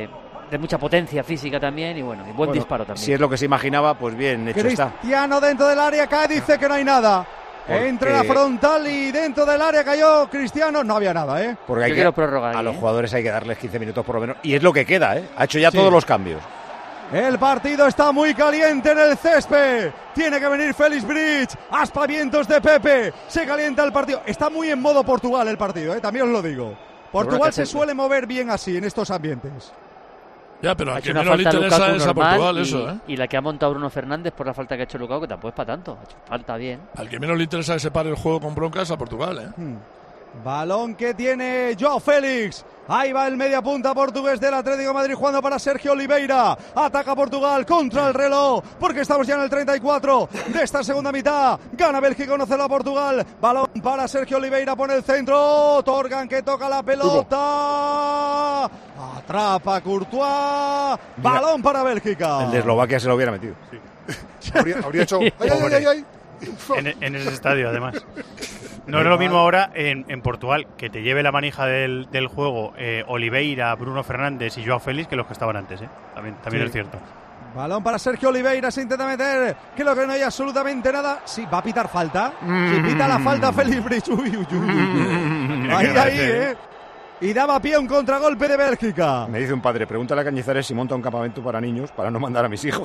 de mucha potencia física también y bueno, y buen disparo también. Si es lo que se imaginaba, pues bien hecho está. Cristiano dentro del área cae, dice que no hay nada. Entre la frontal y dentro del área cayó Cristiano, no había nada, ¿eh? Porque hay a los jugadores hay que darles 15 minutos por lo menos, y es lo que queda, ¿eh? Ha hecho ya todos los cambios. El partido está muy caliente en el césped. Tiene que venir Félix Bridge. Aspavientos de Pepe. Se calienta el partido. Está muy en modo Portugal el partido, también os lo digo. Portugal se suele mover bien así en estos ambientes. Ya, pero a quien menos le interesa es a Portugal eso, ¿eh? Y la que ha montado Bruno Fernández por la falta que ha hecho Lukaku, que tampoco es para tanto. Ha hecho falta bien. Al que menos le interesa que se pare el juego con bronca es a Portugal, ¿eh? Balón que tiene Joao Félix. Ahí va el media punta portugués del Atlético de Madrid jugando para Sergio Oliveira. Ataca Portugal contra el reloj porque estamos ya en el 34 de esta segunda mitad. Gana Bélgica 1-0 a Portugal. Balón para Sergio Oliveira, pone el centro. Torgan que toca la pelota. Atrapa Courtois. Balón para Bélgica. El de Eslovaquia se lo hubiera metido. Sí. Habría hecho... ¡Ay! En ese estadio, además. No es lo mismo ahora en Portugal que te lleve la manija del juego Oliveira, Bruno Fernández y Joao Félix que los que estaban antes, ¿eh? También es cierto. Balón para Sergio Oliveira, se intenta meter. Creo que no hay absolutamente nada. Sí, va a pitar falta. Si pita la falta Félix Bridge. Ahí, Y daba pie a un contragolpe de Bélgica. Me dice un padre, pregúntale a Cañizares si monta un campamento para niños para no mandar a mis hijos.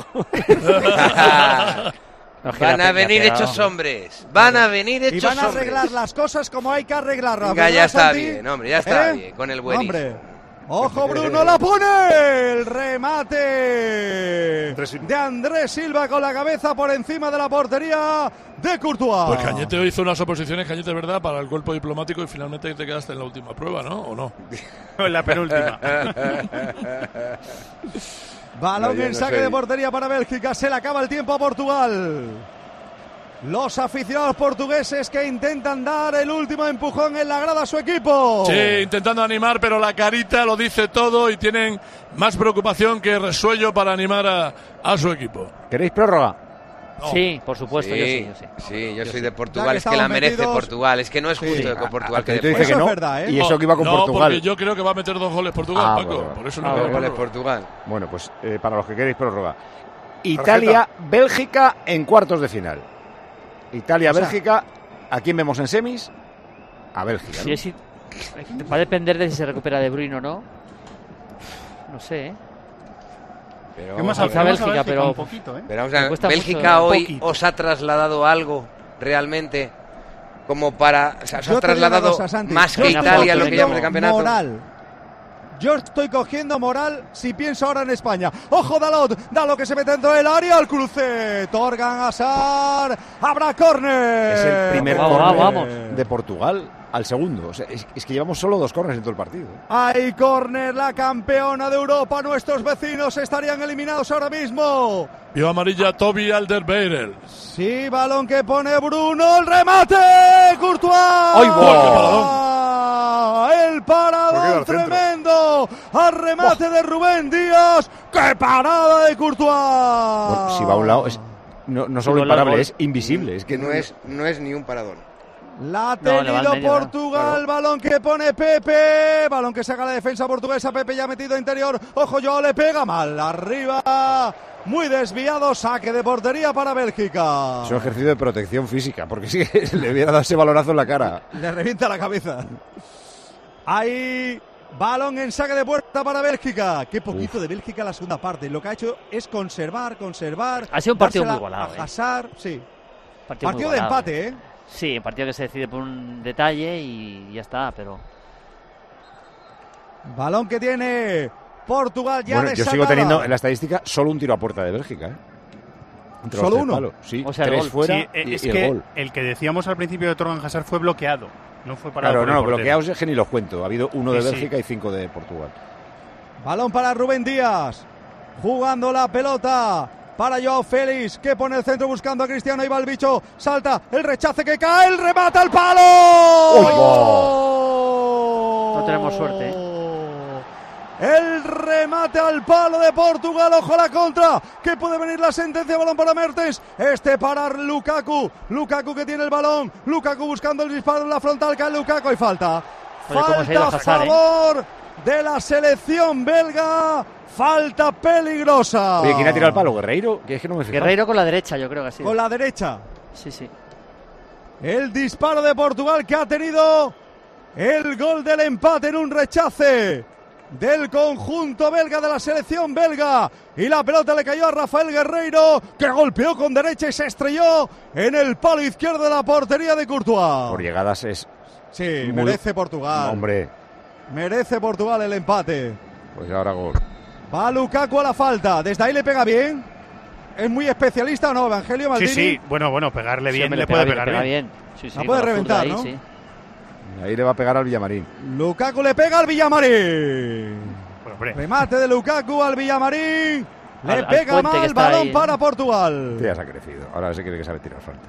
Van a venir hechos hombres. Van a venir hechos hombres. Y van a arreglar las cosas como hay que arreglarlas. Venga, ya está bien, hombre, ya está bien. Con el buenísimo. Hombre. Ojo, Bruno, la pone. El remate de Andrés Silva con la cabeza por encima de la portería de Courtois. Pues Cañete hizo unas oposiciones, Cañete, ¿verdad?, para el cuerpo diplomático y finalmente te quedaste en la última prueba, ¿no? ¿O no? En la penúltima. Balón en saque de portería para Bélgica. Se le acaba el tiempo a Portugal. Los aficionados portugueses que intentan dar el último empujón en la grada a su equipo. Sí, intentando animar, pero la carita lo dice todo y tienen más preocupación que resuello para animar a su equipo. ¿Queréis prórroga? No. Sí, por supuesto, yo soy de Portugal, es que la merece Portugal, es que no es justo que Portugal quede fuera. Dice que no, verdad, y eso que iba con Portugal. Porque yo creo que va a meter 2 goles Portugal, Paco, bueno. Por eso no 2 goles Portugal. Bueno, pues para los que queréis prórroga. Italia-Bélgica en cuartos de final. Italia-Bélgica, ¿a quién vemos en semis? A Bélgica, ¿no? Sí, va a depender de si se recupera De Bruyne o no. No sé, Pero vamos a Bélgica, pero un poquito, Pero vamos a ver, Bélgica hoy os ha trasladado algo realmente como para... O sea, os ha trasladado más que Italia lo que llamamos de campeonato. Moral. Yo estoy cogiendo moral si pienso ahora en España. ¡Ojo, Dalot que se mete dentro del área! ¡Al cruce! Torgan Hazard. ¡Habrá córner! Es el primer córner de Portugal al segundo. O sea, es que llevamos solo 2 córners en todo el partido. ¡Hay córner! La campeona de Europa. Nuestros vecinos estarían eliminados ahora mismo. Vio amarilla Toby Alderweireld. Sí, balón que pone Bruno. ¡El remate! ¡Courtois! ¡Ay, el paradón tremendo al remate de Rubén Díaz. ¡Qué parada de Courtois! Bueno, si va a un lado no solo imparable, es invisible. Es que no es ni un paradón. La ha tenido Portugal, claro. Balón que pone Pepe, balón que saca la defensa portuguesa, Pepe ya metido interior, ojo, Joao le pega mal, arriba, muy desviado, saque de portería para Bélgica. Es un ejercicio de protección física, porque si le hubiera dado ese balonazo en la cara. Le revienta la cabeza. Ahí, balón en saque de puerta para Bélgica. Qué poquito de Bélgica la segunda parte, lo que ha hecho es conservar. Ha sido un partido muy igualado. A Hazard, sí. Partido de empate, Sí, un partido que se decide por un detalle y ya está, pero... Balón que tiene Portugal ya desatada. Yo sigo teniendo en la estadística solo un tiro a puerta de Bélgica, ¿Solo uno? Palos. Sí, o sea, 3 fuera sí, es y que el gol. El que decíamos al principio de Torgan Hazard fue bloqueado, no fue parado. Claro, bloqueados es que ni los cuento. Ha habido 1 de Bélgica y 5 de Portugal. Balón para Rubén Díaz, jugando la pelota para Joao Félix, que pone el centro buscando a Cristiano. Ahí va el bicho, salta, el rechace que cae, el remate al palo. No tenemos suerte. El remate al palo de Portugal, ojo la contra, que puede venir la sentencia, balón para Mertens, para Lukaku que tiene el balón, Lukaku buscando el disparo en la frontal, cae Lukaku y falta. Falta a favor de la selección belga. Falta peligrosa. Oye, ¿quién ha tirado el palo? ¿Guerreiro? Que es que no me he fijado. Guerreiro con la derecha, yo creo que ha sido. Con la derecha. Sí. El disparo de Portugal que ha tenido el gol del empate en un rechace del conjunto belga, de la selección belga, y la pelota le cayó a Rafael Guerreiro, que golpeó con derecha y se estrelló en el palo izquierdo de la portería de Courtois. Por llegadas es... Sí, merece Portugal. Hombre. Merece Portugal el empate. Pues ahora gol. Va Lukaku a la falta, desde ahí le pega bien. ¿Es muy especialista o no, Evangelio Maldini? Sí, bueno, pegarle bien, le puede pegar bien. Sí, la puede reventar, ahí, ¿no? Sí. Ahí le va a pegar al Villamarín. Lukaku le pega al Villamarín. Bueno, remate de Lukaku al Villamarín. Le pega mal, balón ahí, para Portugal. Ya se ha crecido. Ahora se cree que sabe tirar falta.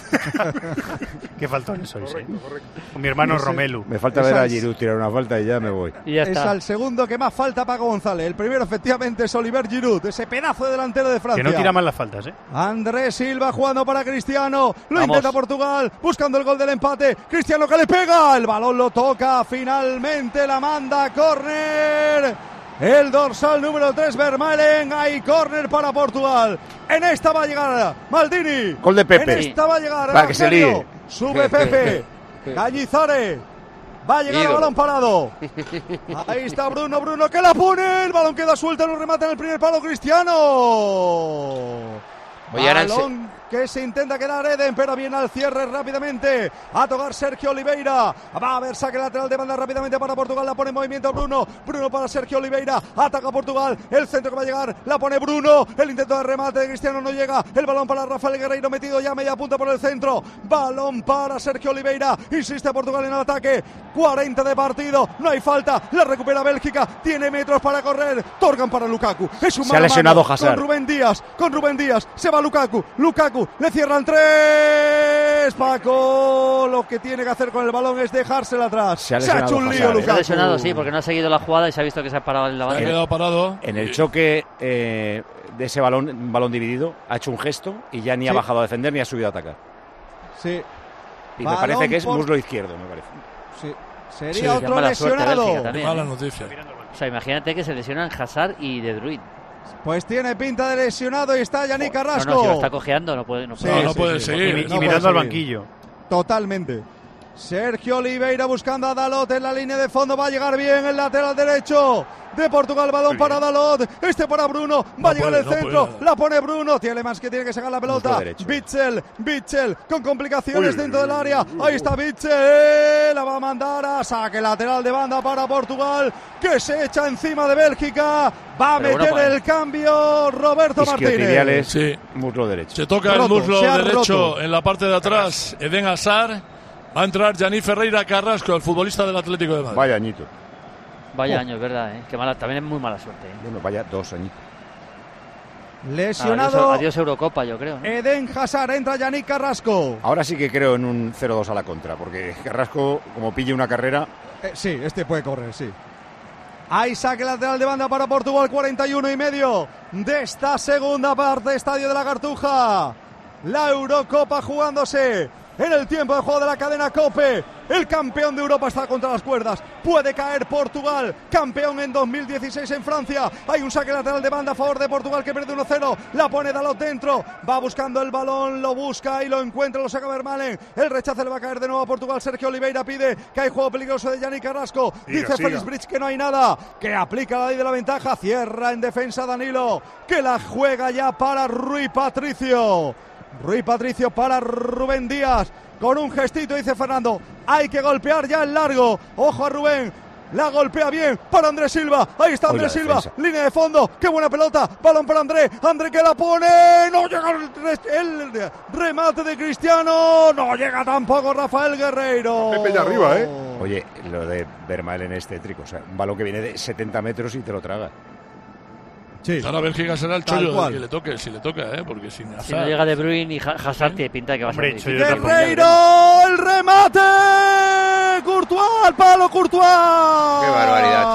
Qué faltones sois, Con mi hermano Romelu. Me falta ver a Giroud tirar una falta y ya me voy. Y ya es al segundo que más falta Paco González. El primero efectivamente es Oliver Giroud, ese pedazo de delantero de Francia. Que no tira mal las faltas, Andrés Silva jugando para Cristiano. Lo intenta Portugal, buscando el gol del empate. Cristiano que le pega, el balón lo toca, finalmente la manda a córner. El dorsal número 3, Vermaelen. Hay córner para Portugal. En esta va a llegar Maldini. Gol de Pepe. En esta va a llegar para que se líe. Sube Pepe. Cañizares. Va a llegar el balón parado. Ahí está Bruno que la pone. El balón queda suelto, lo remata en el primer palo Cristiano. Balón que se intenta quedar Eden, pero viene al cierre rápidamente a tocar Sergio Oliveira. Va a haber saque lateral de banda rápidamente para Portugal. La pone en movimiento Bruno para Sergio Oliveira. Ataca Portugal, el centro que va a llegar, la pone Bruno. El intento de remate de Cristiano no llega. El balón para Rafael Guerreiro, metido ya media punta por el centro. Balón para Sergio Oliveira. Insiste Portugal en el ataque. 40 de partido, no hay falta. La recupera Bélgica, tiene metros para correr. Torgan para Lukaku. Es un se ha lesionado Hazard. Con Rubén Díaz. Se va Lukaku. Le cierran 3. Paco, lo que tiene que hacer con el balón es dejársela atrás. Se ha hecho un lío, Lukaku. Se ha lesionado, sí, porque no ha seguido la jugada y se ha visto que se ha parado en la banda. Se ha quedado parado. En el choque de ese balón dividido, ha hecho un gesto y ya ni ha bajado a defender ni ha subido a atacar. Sí. Y me parece que es muslo izquierdo, me parece. Sí. Sería otro lesionado. Mala noticia. O sea, imagínate que se lesionan Hazard y De Bruyne. Pues tiene pinta de lesionado y está Yannick Carrasco. No, si lo está cojeando, no puede seguir. Y mirando al banquillo. Totalmente. Sergio Oliveira buscando a Dalot en la línea de fondo. Va a llegar bien el lateral derecho de Portugal. Balón para Dalot. Para Bruno. Va a llegar el centro. La pone Bruno. Tielemans que tiene que sacar la pelota. Bitzel con complicaciones dentro del área. Ahí está Bitzel. La va a mandar a saque lateral de banda para Portugal, que se echa encima de Bélgica. Va a meter el cambio Roberto Martínez. Sí, muslo derecho. Se toca el muslo derecho en la parte de atrás. Eden Hazard. Va a entrar Yannick Ferreira Carrasco, el futbolista del Atlético de Madrid. Vaya añito. Vaya año, es verdad, Qué mala, también es muy mala suerte. Bueno, vaya 2 añitos. Lesionado. Adiós Eurocopa, yo creo, ¿no? Eden Hazard, entra Yannick Carrasco. Ahora sí que creo en un 0-2 a la contra, porque Carrasco, como pille una carrera... Sí, este puede correr, sí. Hay saque lateral de banda para Portugal, 41,5 de esta segunda parte, Estadio de la Cartuja. La Eurocopa jugándose en el tiempo de juego de la cadena COPE. El campeón de Europa está contra las cuerdas. Puede caer Portugal, campeón en 2016 en Francia. Hay un saque lateral de banda a favor de Portugal que pierde 1-0. La pone Dalot dentro. Va buscando el balón, lo busca y lo encuentra, lo saca Vermaelen. El rechace le va a caer de nuevo a Portugal. Sergio Oliveira pide que hay juego peligroso de Yannick Carrasco. Dice Félix Bridge que no hay nada, que aplica la ley de la ventaja. Cierra en defensa Danilo, que la juega ya para Rui Patricio. Rui Patricio para Rubén Díaz. Con un gestito dice Fernando, hay que golpear ya el largo. Ojo a Rubén, la golpea bien para Andrés Silva. Ahí está Andrés Silva, defensa. Línea de fondo, qué buena pelota. Balón para André que la pone. No llega el remate de Cristiano. No llega tampoco Rafael Guerreiro. Pepe ya arriba, Oye, lo de Vermaelen es tétrico. O sea, un balón que viene de 70 metros y te lo traga. Sí. Ahora Bélgica será el chollo que le toque, si le toca, porque sin si no llega De Bruyne y Hazard tiene pinta de que va a ser difícil. Guerreiro, el remate. Courtois, al palo Courtois. Qué barbaridad,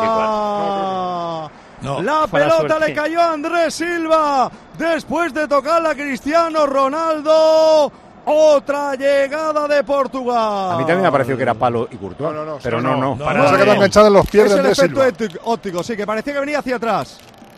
chicos. La pelota le cayó a Andrés Silva después de tocarla a Cristiano Ronaldo. Otra llegada de Portugal. A mí también me ha parecido que era palo y Courtois. No. Pero no. Se ha quedado enganchado en los pies de Andrés Silva. Es el efecto óptico, sí, que parecía que venía hacia atrás.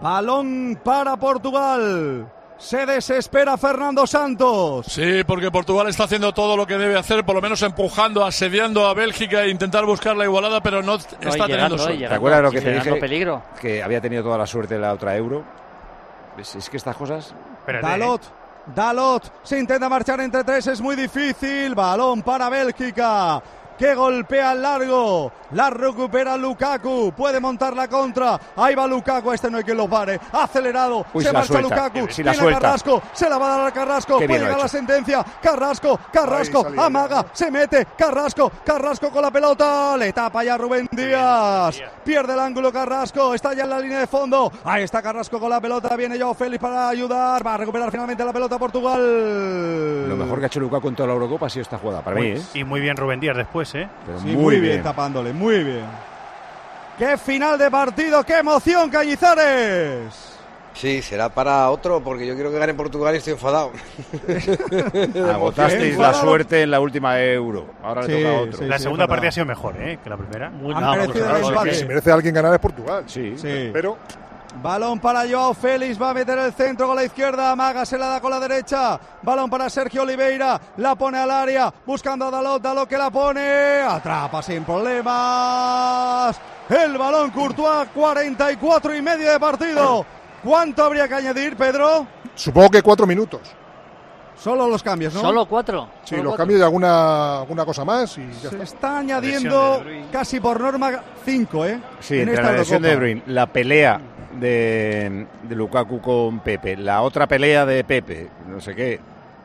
Balón para Portugal. Se desespera Fernando Santos. Sí, porque Portugal está haciendo todo lo que debe hacer, por lo menos empujando, asediando a Bélgica e intentar buscar la igualada, pero no está teniendo suerte. ¿Te acuerdas lo que te dije? Peligro. Que había tenido toda la suerte en la otra Euro. Es que estas cosas... Dalot se intenta marchar entre tres, es muy difícil. Balón para Bélgica, que golpea al largo, la recupera Lukaku, puede montar la contra, ahí va Lukaku, no hay quien lo pare, acelerado, se marcha Lukaku, viene a Carrasco, se la va a dar a Carrasco, puede llegar la sentencia, Carrasco, amaga, se mete, Carrasco con la pelota, le tapa ya Rubén Díaz, pierde el ángulo Carrasco, está ya en la línea de fondo, ahí está Carrasco con la pelota, viene Joao Félix para ayudar, va a recuperar finalmente la pelota Portugal. Lo mejor que ha hecho Lukaku en toda la Eurocopa ha sido esta jugada, para mí, Y muy bien Rubén Díaz después, Pero sí, muy bien tapándole, muy bien. ¡Qué final de partido! ¡Qué emoción, Cañizares! Sí, será para otro, porque yo quiero que gane Portugal y estoy enfadado. Agotasteis la suerte en la última Euro. Ahora le toca a otro. La segunda partida ha sido mejor, que la primera. Si merece a alguien ganar es Portugal. Sí. Pero... Balón para Joao Félix, va a meter el centro con la izquierda, Amaga se la da con la derecha, balón para Sergio Oliveira, la pone al área, buscando a Dalot que la pone, atrapa sin problemas, el balón Courtois, 44 y medio de partido. ¿Cuánto habría que añadir, Pedro? Supongo que 4 minutos. Solo los cambios, ¿no? ¿Solo 4? Sí, los cambios y alguna cosa más y ya se está añadiendo casi por norma 5, Sí, en esta la lesión de De Bruyne, la pelea de Lukaku con Pepe, la otra pelea de Pepe, no sé qué.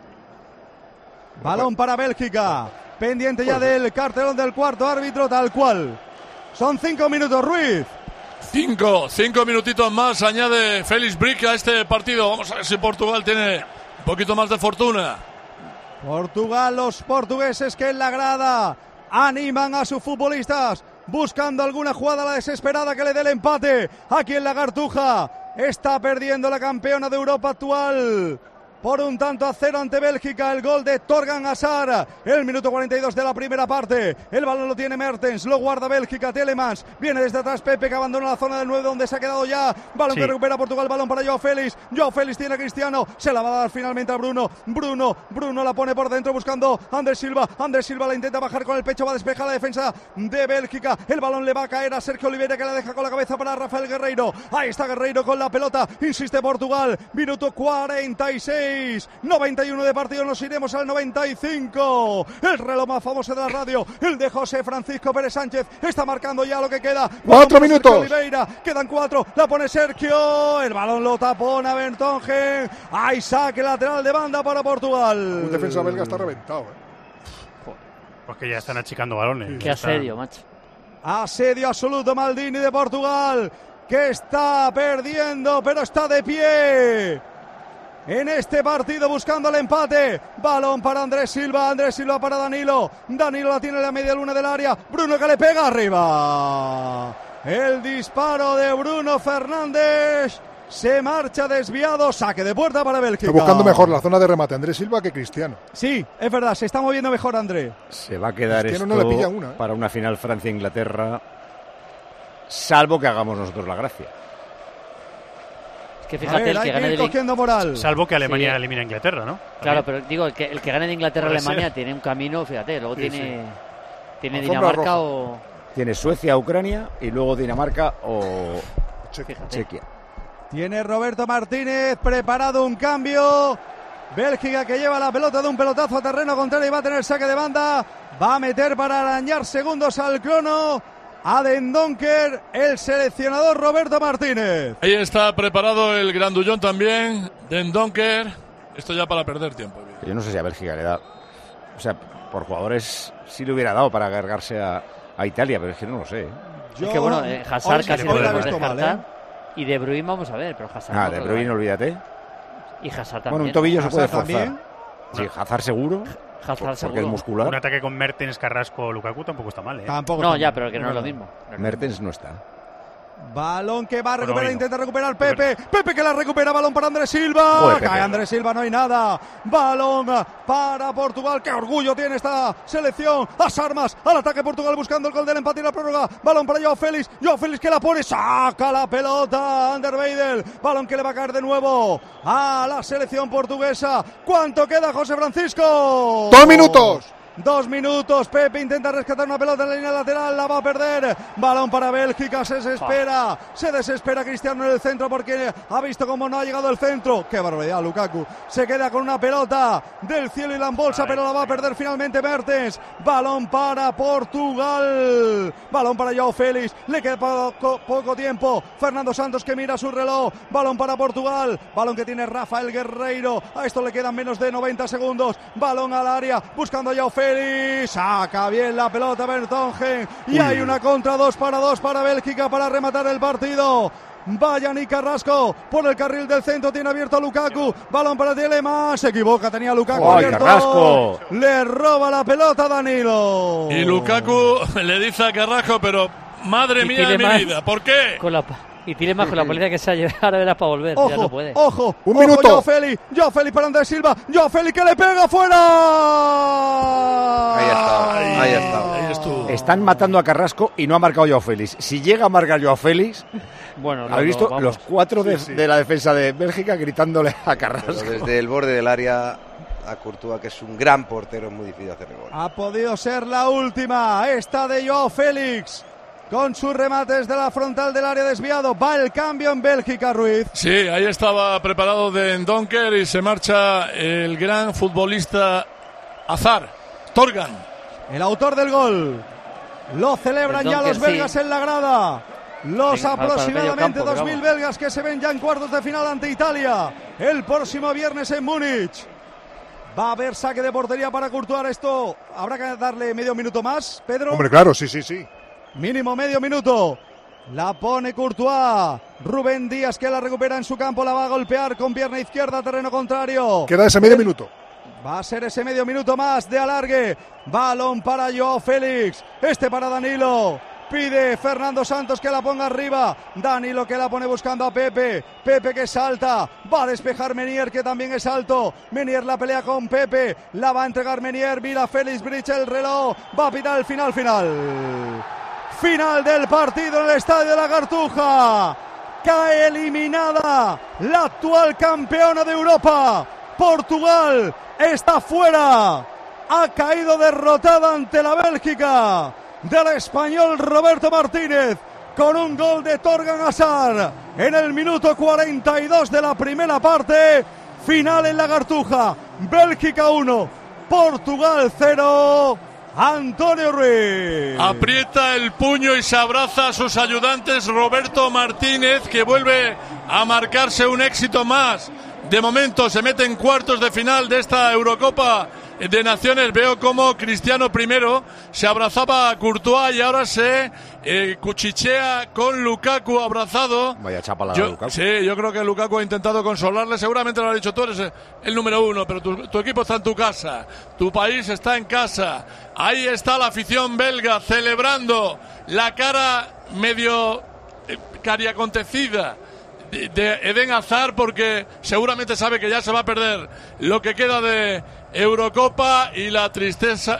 Balón para Bélgica, pendiente ya del cartelón del cuarto árbitro, tal cual. Son 5 minutos, Ruiz. 5 minutitos más añade Félix Brick a este partido. Vamos a ver si Portugal tiene un poquito más de fortuna. Portugal, los portugueses que en la grada animan a sus futbolistas, buscando alguna jugada a la desesperada que le dé el empate. Aquí en la Cartuja está perdiendo la campeona de Europa actual por 1-0 ante Bélgica. El gol de Torgan Hazard, el minuto 42 de la primera parte. El balón lo tiene Mertens, lo guarda Bélgica. Telemans, viene desde atrás Pepe, que abandona la zona del 9 donde se ha quedado ya. Balón que recupera Portugal, balón para Joao Félix. Joao Félix tiene a Cristiano, se la va a dar finalmente a Bruno la pone por dentro buscando a Andrés Silva la intenta bajar con el pecho, va a despejar la defensa de Bélgica. El balón le va a caer a Sergio Oliveira, que la deja con la cabeza para Rafael Guerreiro. Ahí está Guerreiro con la pelota, insiste Portugal, minuto 46, 91 de partido, nos iremos al 95. El reloj más famoso de la radio, el de José Francisco Pérez Sánchez, está marcando ya lo que queda. 4 minutos. Oliveira, quedan 4, la pone Sergio, el balón lo tapona Vertonghen. Hay saque lateral de banda para Portugal. Un defensa belga está reventado. Porque ya están achicando balones. Qué asedio, macho. Asedio absoluto Maldini de Portugal, que está perdiendo, pero está de pie en este partido buscando el empate. Balón para Andrés Silva para Danilo la tiene en la media luna del área, Bruno que le pega arriba, el disparo de Bruno Fernández se marcha desviado, saque de puerta para Bélgica. Está buscando mejor la zona de remate Andrés Silva que Cristiano. Sí, es verdad, se está moviendo mejor André. Se va a quedar Cristiano esto no le pilla una, para una final Francia-Inglaterra, salvo que hagamos nosotros la gracia. Que fíjate, el que gane de moral. Salvo que Alemania elimine a Inglaterra, ¿no? Claro, pero digo, el que gane de Inglaterra-Alemania tiene un camino, fíjate, luego tiene Dinamarca roja. O... Tiene Suecia, Ucrania y luego Dinamarca o Chequia. Tiene Roberto Martínez preparado un cambio. Bélgica que lleva la pelota de un pelotazo a terreno contrario y va a tener saque de banda. Va a meter para arañar segundos al crono a Den Donker, el seleccionador Roberto Martínez. Ahí está preparado el grandullón también, Den Donker. Esto ya para perder tiempo. Yo no sé si a Bélgica le da, o sea, por jugadores sí le hubiera dado para cargarse a Italia, pero es que no lo sé. Es que bueno, Hazard casi podemos descartar. Y De Bruyne vamos a ver, pero Hazard. De Bruyne olvídate. Y Hazard también. Bueno, un tobillo se puede forzar. También. Sí, Hazard seguro. Porque es muscular. Un ataque con Mertens, Carrasco, Lukaku tampoco está mal, ¿eh? Tampoco no, ya, pero que no es lo mismo. Mertens no está. Balón que va a recuperar, intenta recuperar Pepe. Pepe que la recupera, balón para Andrés Silva. Cae Andrés Silva, no hay nada. Balón para Portugal. Qué orgullo tiene esta selección. Las armas al ataque Portugal buscando el gol del empate y la prórroga. Balón para Joao Félix. Joao Félix que la pone, saca la pelota. Ander Weidel. Balón que le va a caer de nuevo a la selección portuguesa. ¿Cuánto queda, José Francisco? 2 minutos. 2 minutos, Pepe intenta rescatar una pelota en la línea lateral, la va a perder. Balón para Bélgica, se desespera Cristiano en el centro porque ha visto cómo no ha llegado el centro. Qué barbaridad, Lukaku se queda con una pelota del cielo y la embolsa, pero la va a perder finalmente Mertens. Balón para Portugal, balón para Joao Félix, le queda poco tiempo. Fernando Santos que mira su reloj, balón para Portugal, balón que tiene Rafael Guerreiro, a esto le quedan menos de 90 segundos, balón al área, buscando a Joao Félix. Saca bien la pelota Vertonghen y hay una contra 2 para Bélgica para rematar el partido. Vaya Yannick Carrasco por el carril del centro, tiene abierto a Lukaku, balón para Tielemans, se equivoca, tenía Lukaku abierto, Carrasco le roba la pelota a Danilo y Lukaku le dice a Carrasco, pero madre mía de mi vida, ¿por qué? Y Tielemans con la política que se ha llevado, ahora verás para volver, ojo, ya no puede. Ojo, un minuto. Joao Félix para Andrés Silva, Joao Félix que le pega fuera. Ahí está. Están matando a Carrasco y no ha marcado Joao Félix. Si llega a marcar Joao Félix, bueno, ¿habéis visto los 4 de la defensa de Bélgica gritándole a Carrasco? Pero desde el borde del área a Courtois, que es un gran portero, es muy difícil hacerle gol. Ha podido ser la última, esta de Joao Félix. Con sus remates de la frontal del área desviado. Va el cambio en Bélgica, Ruiz. Sí, ahí estaba preparado de Donker y se marcha el gran futbolista Hazard, Torgan. El autor del gol. Lo celebran ya los belgas en la grada. Los aproximadamente 2.000 belgas que se ven ya en cuartos de final ante Italia. El próximo viernes en Múnich. Va a haber saque de portería para Courtois. Esto habrá que darle medio minuto más, Pedro. Hombre, claro, sí. Mínimo medio minuto. La pone Courtois. Rubén Díaz que la recupera en su campo. La va a golpear con pierna izquierda, terreno contrario. Queda ese medio minuto. Va a ser ese medio minuto más de alargue. Balón para Joao Félix. Este para Danilo. Pide Fernando Santos que la ponga arriba. Danilo que la pone buscando a Pepe. Pepe que salta. Va a despejar Menier que también es alto. Menier la pelea con Pepe. La va a entregar Menier. Mira Félix Bridge el reloj. Va a pitar el final. Final del partido en el Estadio de la Cartuja. Cae eliminada la actual campeona de Europa. Portugal está fuera. Ha caído derrotada ante la Bélgica del español Roberto Martínez con un gol de Torgan Hazard en el minuto 42 de la primera parte. Final en la Cartuja. Bélgica 1, Portugal 0. Antonio Ruiz. Aprieta el puño y se abraza a sus ayudantes Roberto Martínez, que vuelve a marcarse un éxito más. De momento se mete en cuartos de final de esta Eurocopa de Naciones. Veo como Cristiano primero se abrazaba a Courtois y ahora se cuchichea con Lukaku abrazado. Vaya chapa la de Lukaku. Sí, yo creo que Lukaku ha intentado consolarle. Seguramente lo ha dicho, tú eres el número 1, pero tu equipo está en tu casa, tu país está en casa. Ahí está la afición belga celebrando la cara medio cariacontecida de Eden Hazard, porque seguramente sabe que ya se va a perder lo que queda de Eurocopa, y la tristeza,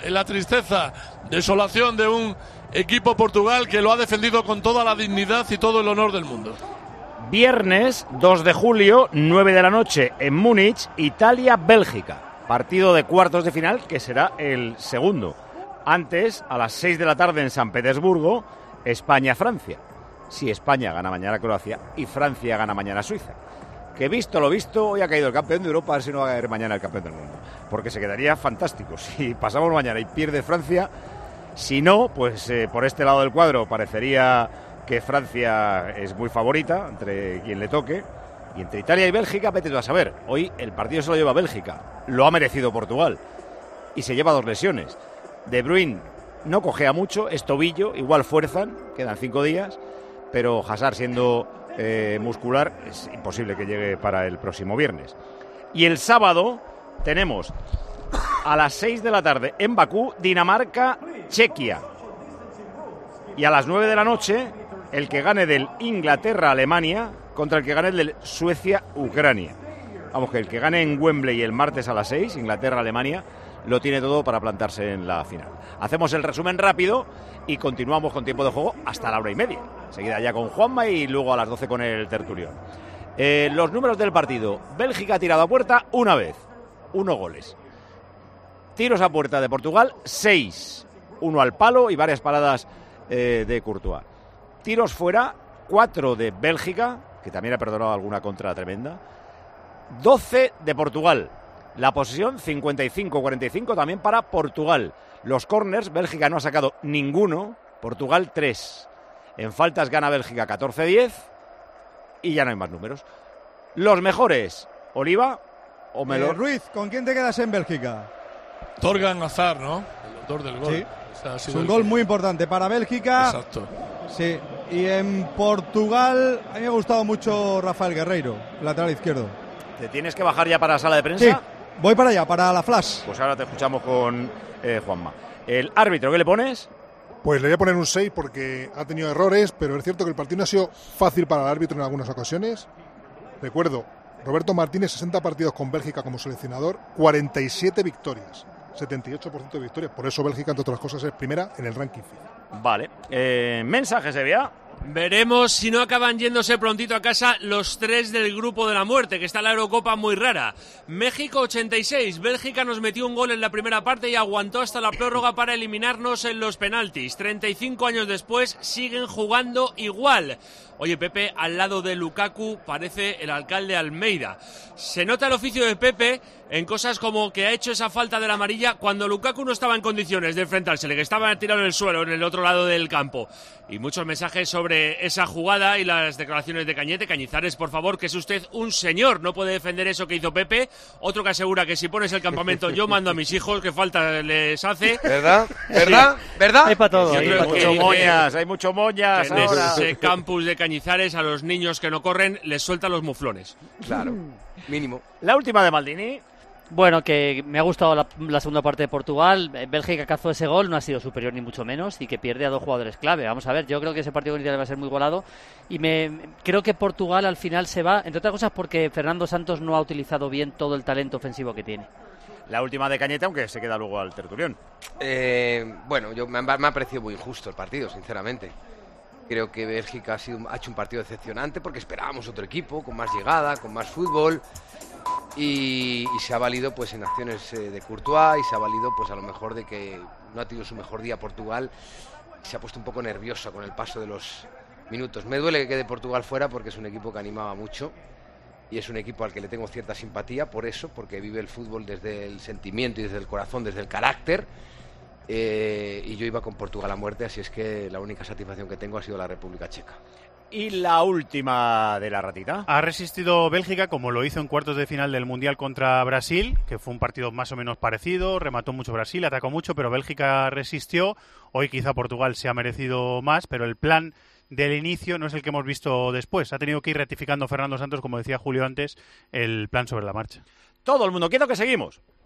desolación de un equipo Portugal que lo ha defendido con toda la dignidad y todo el honor del mundo. Viernes 2 de julio, 9 de la noche en Múnich, Italia-Bélgica. Partido de cuartos de final que será el segundo. Antes, a las 6 de la tarde en San Petersburgo, España-Francia. Si España gana mañana a Croacia y Francia gana mañana a Suiza. Que visto lo visto, hoy ha caído el campeón de Europa, a ver si no va a caer mañana el campeón del mundo. Porque se quedaría fantástico si pasamos mañana y pierde Francia. Si no, pues por este lado del cuadro parecería que Francia es muy favorita entre quien le toque. Y entre Italia y Bélgica, vete tú a saber. Hoy el partido se lo lleva Bélgica. Lo ha merecido Portugal. Y se lleva 2 lesiones. De Bruyne no cojea mucho, es tobillo, igual fuerzan, quedan 5 días. Pero Hazard, siendo muscular, es imposible que llegue para el próximo viernes. Y el sábado tenemos a las 6 de la tarde en Bakú, Dinamarca-Chequia. Y a las 9 de la noche el que gane del Inglaterra-Alemania contra el que gane del Suecia-Ucrania. Vamos, que el que gane en Wembley el martes a las 6, Inglaterra-Alemania, lo tiene todo para plantarse en la final. Hacemos el resumen rápido y continuamos con tiempo de juego hasta la 1:30. Enseguida ya con Juanma y luego a las 12 con el tertulión. Los números del partido. Bélgica ha tirado a puerta una vez, 1 goles. Tiros a puerta de Portugal, 6. 1 al palo y varias paradas de Courtois. Tiros fuera, 4 de Bélgica, que también ha perdonado alguna contra tremenda. 12 de Portugal. La posesión 55-45 también para Portugal. Los corners, Bélgica no ha sacado ninguno, Portugal 3. En faltas gana Bélgica 14-10 y ya no hay más números. Los mejores, Oliva o Melo. Ruiz, ¿con quién te quedas en Bélgica? Torgan Hazard, ¿no? El autor del gol. Sí. Es un gol muy importante para Bélgica. Exacto. Sí. Y en Portugal, a mí me ha gustado mucho Rafael Guerreiro, lateral izquierdo. ¿Te tienes que bajar ya para la sala de prensa? Sí, voy para allá, para la flash. Pues ahora te escuchamos con Juanma. El árbitro, ¿qué le pones? Pues le voy a poner un 6 porque ha tenido errores, pero es cierto que el partido no ha sido fácil para el árbitro en algunas ocasiones. Recuerdo, Roberto Martínez, 60 partidos con Bélgica como seleccionador, 47 victorias, 78% de victorias. Por eso Bélgica, entre otras cosas, es primera en el ranking FIFA. Vale. Mensaje, Sevilla. Veremos si no acaban yéndose prontito a casa los 3 del grupo de la muerte, que está la Eurocopa muy rara. México 86, Bélgica nos metió un gol en la primera parte y aguantó hasta la prórroga para eliminarnos en los penaltis. 35 años después siguen jugando igual. Oye, Pepe, al lado de Lukaku parece el alcalde Almeida. Se nota el oficio de Pepe en cosas como que ha hecho esa falta de la amarilla cuando Lukaku no estaba en condiciones de enfrentársele, que estaba tirado en el suelo, en el otro lado del campo. Y muchos mensajes sobre esa jugada y las declaraciones de Cañete. Cañizares, por favor, que es usted un señor, no puede defender eso que hizo Pepe. Otro que asegura que si pones el campamento yo mando a mis hijos, que falta les hace. ¿Verdad? ¿Verdad? ¿Verdad? Hay para todo. Hay mucho moñas en ahora. ese campus de Cañizares, a los niños que no corren les sueltan los muflones. Claro, mínimo. La última de Maldini. Bueno, que me ha gustado la segunda parte de Portugal. Bélgica cazó ese gol, no ha sido superior ni mucho menos, y que pierde a 2 jugadores clave. Vamos a ver, yo creo que ese partido con Italia va a ser muy igualado y creo que Portugal al final se va, entre otras cosas porque Fernando Santos no ha utilizado bien todo el talento ofensivo que tiene. La última de Cañete, aunque se queda luego al tertulión. Bueno, me ha parecido muy injusto el partido, sinceramente. Creo que Bélgica ha hecho un partido decepcionante porque esperábamos otro equipo con más llegada, con más fútbol. Y se ha valido pues en acciones de Courtois y se ha valido pues a lo mejor de que no ha tenido su mejor día Portugal. Se ha puesto un poco nerviosa con el paso de los minutos. Me duele que quede Portugal fuera porque es un equipo que animaba mucho y es un equipo al que le tengo cierta simpatía por eso, porque vive el fútbol desde el sentimiento y desde el corazón, desde el carácter. Y yo iba con Portugal a muerte, así es que la única satisfacción que tengo ha sido la República Checa. Y la última de la ratita. Ha resistido Bélgica como lo hizo en cuartos de final del Mundial contra Brasil, que fue un partido más o menos parecido, remató mucho Brasil, atacó mucho, pero Bélgica resistió. Hoy quizá Portugal se ha merecido más, pero el plan del inicio no es el que hemos visto después. Ha tenido que ir rectificando Fernando Santos, como decía Julio antes, el plan sobre la marcha. Todo el mundo quieto, que seguimos.